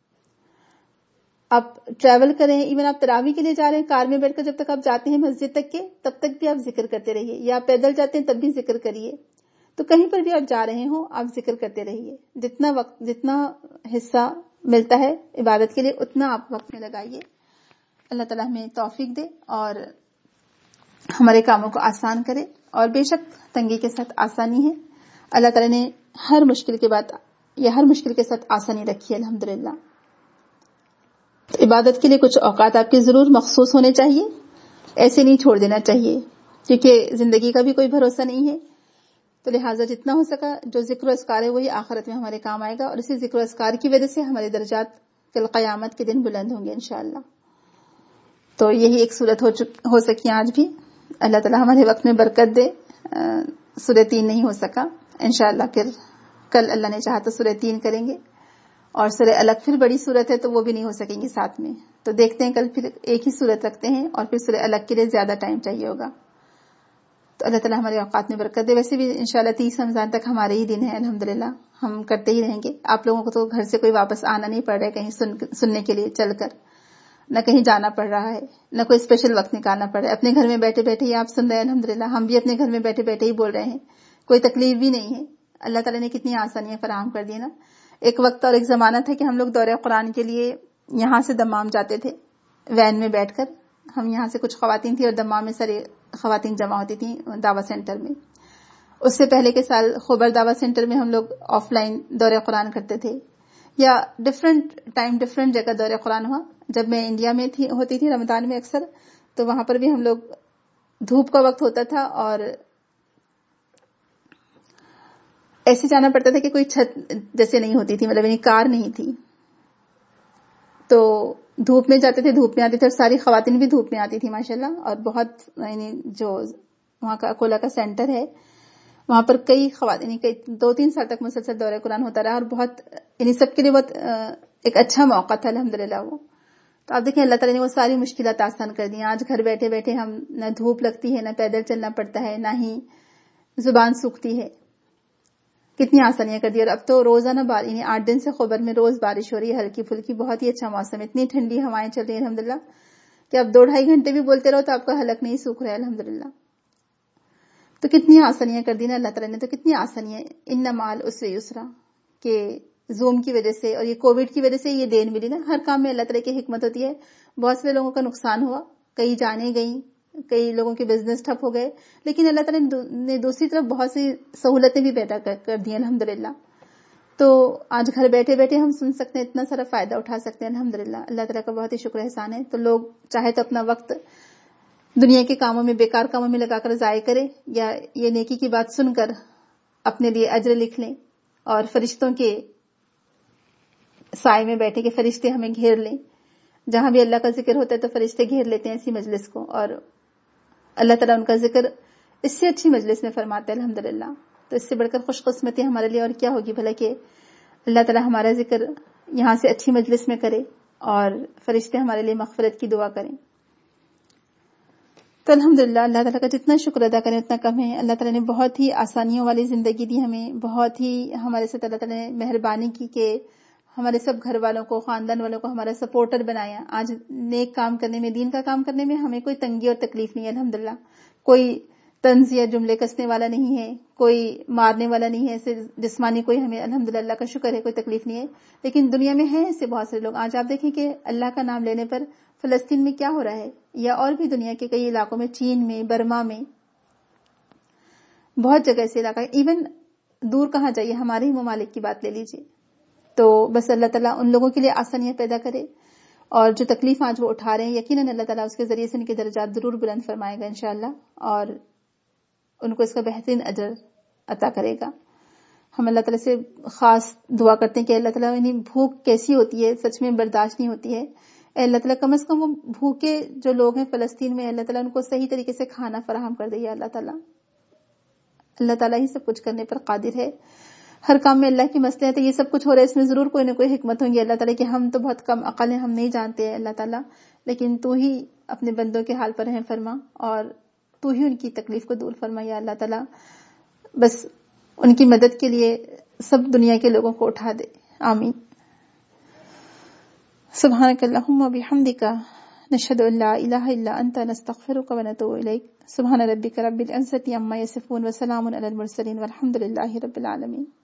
آپ ٹریول کریں، ایون آپ تراویح کے لیے جا رہے ہیں کار میں بیٹھ کر، جب تک آپ جاتے ہیں مسجد تک کے تب تک بھی آپ ذکر کرتے رہیے، یا پیدل جاتے ہیں تب بھی ذکر کریے. تو کہیں پر بھی آپ جا رہے ہوں آپ ذکر کرتے رہیے. جتنا وقت، جتنا حصہ ملتا ہے عبادت کے لیے اتنا آپ وقت میں لگائیے. اللہ تعالیٰ ہمیں توفیق دے اور ہمارے کاموں کو آسان کرے. اور بے شک تنگی کے ساتھ آسانی ہے. اللہ تعالیٰ نے ہر مشکل کے ساتھ آسانی رکھی ہے الحمدللہ. عبادت کے لیے کچھ اوقات آپ کے ضرور مخصوص ہونے چاہیے، ایسے نہیں چھوڑ دینا چاہیے، کیونکہ زندگی کا بھی کوئی بھروسہ نہیں ہے. تو لہٰذا جتنا ہو سکا جو ذکر و اذکار ہے وہی آخرت میں ہمارے کام آئے گا، اور اسی ذکر و اذکار کی وجہ سے ہمارے درجات کل قیامت کے دن بلند ہوں گے انشاءاللہ. تو یہی ایک صورت ہو سکی آج بھی. اللہ تعالیٰ ہمارے وقت میں برکت دے. سورہ 3 نہیں ہو سکا، انشاءاللہ پھر کل اللہ نے چاہا تو سورہ 3 کریں گے. اور سورہ الگ پھر بڑی صورت ہے تو وہ بھی نہیں ہو سکیں گی ساتھ میں. تو دیکھتے ہیں کل پھر ایک ہی صورت رکھتے ہیں، اور پھر سورہ الگ کے لیے زیادہ ٹائم چاہیے ہوگا. تو اللہ تعالیٰ ہمارے اوقات میں برکت دے. ویسے بھی انشاءاللہ 30 رمضان تک ہمارے ہی دن ہیں الحمدللہ، ہم کرتے ہی رہیں گے. آپ لوگوں کو تو گھر سے کوئی واپس آنا نہیں پڑ رہا ہے کہیں سننے کے لیے چل کر، نہ کہیں جانا پڑ رہا ہے، نہ کوئی اسپیشل وقت نکالنا پڑ رہا ہے. اپنے گھر میں بیٹھے بیٹھے ہی آپ سن رہے ہیں الحمدللہ. ہم بھی اپنے گھر میں بیٹھے بیٹھے ہی بول رہے ہیں، کوئی تکلیف بھی نہیں ہے. اللہ تعالیٰ نے کتنی آسانیاں فراہم کر دی نا. ایک وقت اور ایک زمانہ تھا کہ ہم لوگ دورہ قرآن کے لیے یہاں سے دمام جاتے تھے وین میں بیٹھ کر. ہم یہاں سے کچھ خواتین تھی اور دمام میں سارے خواتین جمع ہوتی تھیں دعوت سینٹر میں. اس سے پہلے کے سال خبر دعوت سینٹر میں ہم لوگ آف لائن دورہ قرآن کرتے تھے، یا ڈفرینٹ ٹائم ڈفرینٹ جگہ دورہ قرآن ہوا. جب میں انڈیا میں ہوتی تھی رمضان میں اکثر، تو وہاں پر بھی ہم لوگ دھوپ کا وقت ہوتا تھا اور ایسے جانا پڑتا تھا کہ کوئی چھت جیسے نہیں ہوتی تھی، مطلب یعنی کار نہیں تھی، تو دھوپ میں جاتے تھے، دھوپ میں آتے تھے. اور ساری خواتین بھی دھوپ میں آتی تھی ماشاءاللہ. اور بہت یعنی جو وہاں کا اکولا کا سینٹر ہے وہاں پر کئی خواتین 2-3 سال تک مسلسل دورہ قرآن ہوتا رہا، اور بہت یعنی سب کے لیے بہت ایک اچھا موقع تھا الحمدللہ وہ. تو آپ دیکھیں اللہ تعالیٰ نے وہ ساری مشکلات آسان کر دی. آج گھر بیٹھے بیٹھے ہم نہ دھوپ لگتی ہے، نہ پیدل چلنا پڑتا ہے، نہ ہی زبان سوکھتی ہے. کتنی آسانیاں کر دی. اور اب تو روزانہ 8 دن سے خبر میں روز بارش ہو رہی ہے، ہلکی پھلکی، بہت ہی اچھا موسم ہے. اتنی ٹھنڈی ہوائیں چل رہی ہیں الحمدللہ کہ اب 2-2.5 گھنٹے بھی بولتے رہو تو آپ کا حلق نہیں سوکھ رہا ہے الحمدللہ. تو کتنی آسانیاں کر دی نا اللہ تعالیٰ نے. تو کتنی آسانیاں ان مال عسر یسرا کہ زوم کی وجہ سے اور یہ کووڈ کی وجہ سے یہ دین ملی نا. ہر کام میں اللہ تعالیٰ کی حکمت ہوتی ہے. بہت سے لوگوں کا نقصان ہوا، کئی جانیں گئیں، کئی لوگوں کے بزنس ٹھپ ہو گئے، لیکن اللہ تعالیٰ نے دوسری طرف بہت سی سہولتیں بھی پیدا کر دی الحمدللہ. تو آج گھر بیٹھے بیٹھے ہم سن سکتے ہیں، اتنا سارا فائدہ اٹھا سکتے ہیں الحمدللہ. اللہ تعالیٰ کا بہت ہی شکر احسان ہے. تو لوگ چاہے تو اپنا وقت دنیا کے کاموں میں، بیکار کاموں میں لگا کر ضائع کرے، یا یہ نیکی کی بات سن کر اپنے لیے اجر لکھ لیں اور فرشتوں کے سائے میں بیٹھے کہ فرشتے ہمیں گھیر لیں. جہاں بھی اللہ کا ذکر ہوتا ہے تو فرشتے گھیر لیتے ہیں ایسی مجلس کو، اور اللہ تعالیٰ ان کا ذکر اس سے اچھی مجلس میں فرماتے ہیں الحمدللہ. تو اس سے بڑھ کر خوش قسمتی ہمارے لیے اور کیا ہوگی بھلا کہ اللہ تعالیٰ ہمارا ذکر یہاں سے اچھی مجلس میں کرے اور فرشتے ہمارے لیے مغفرت کی دعا کریں. تو الحمدللہ اللہ تعالیٰ کا جتنا شکر ادا کریں اتنا کم ہے. اللہ تعالیٰ نے بہت ہی آسانیوں والی زندگی دی ہمیں، بہت ہی ہمارے ساتھ اللہ تعالیٰ نے مہربانی کی کہ ہمارے سب گھر والوں کو، خاندان والوں کو ہمارا سپورٹر بنایا. آج نیک کام کرنے میں، دین کا کام کرنے میں ہمیں کوئی تنگی اور تکلیف نہیں ہے الحمدللہ. کوئی طنز یا جملے کسنے والا نہیں ہے، کوئی مارنے والا نہیں ہے، ایسے جسمانی کوئی ہمیں الحمدللہ اللہ کا شکر ہے کوئی تکلیف نہیں ہے. لیکن دنیا میں ہیں ایسے بہت سے لوگ. آج آپ دیکھیں کہ اللہ کا نام لینے پر فلسطین میں کیا ہو رہا ہے، یا اور بھی دنیا کے کئی علاقوں میں، چین میں، برما میں، بہت جگہ ایسے علاقہ، ایون دور کہاں جائیے، ہمارے ہی ممالک کی بات لے لیجیے. تو بس اللہ تعالیٰ ان لوگوں کے لیے آسانیاں پیدا کرے، اور جو تکلیف آج وہ اٹھا رہے ہیں یقیناً اللہ تعالیٰ اس کے ذریعے سے ان کے درجات ضرور بلند فرمائے گا انشاءاللہ، اور ان کو اس کا بہترین اجر عطا کرے گا. ہم اللہ تعالیٰ سے خاص دعا کرتے ہیں کہ اللہ تعالیٰ انہیں بھوک کیسی ہوتی ہے، سچ میں برداشت نہیں ہوتی ہے. اے اللہ تعالیٰ کم از کم وہ بھوکے جو لوگ ہیں فلسطین میں، اللہ تعالیٰ ان کو صحیح طریقے سے کھانا فراہم کر دے. یا اللہ تعالیٰ، اللہ تعالیٰ ہی سب کچھ کرنے پر قادر ہے. ہر کام میں اللہ کی مسئلے ہیں، تو یہ سب کچھ ہو رہا ہے، اس میں ضرور کوئی نہ کوئی حکمت ہوگی اللہ تعالیٰ کہ ہم تو بہت کم عقل ہیں، ہم نہیں جانتے ہیں اللہ تعالیٰ، لیکن تو ہی اپنے بندوں کے حال پر رحم فرما اور تو ہی ان کی تکلیف کو دور فرما. یا اللہ تعالیٰ بس ان کی مدد کے لیے سب دنیا کے لوگوں کو اٹھا دے. آمین. سبحانک اللہم و بحمدک، نشہد ان لا الہ الا انت، نستغفرک و نتوب الیک. سبحان ربک رب العزۃ عما یصفون وسلام علی المرسلین والحمد للہ رب العالمین.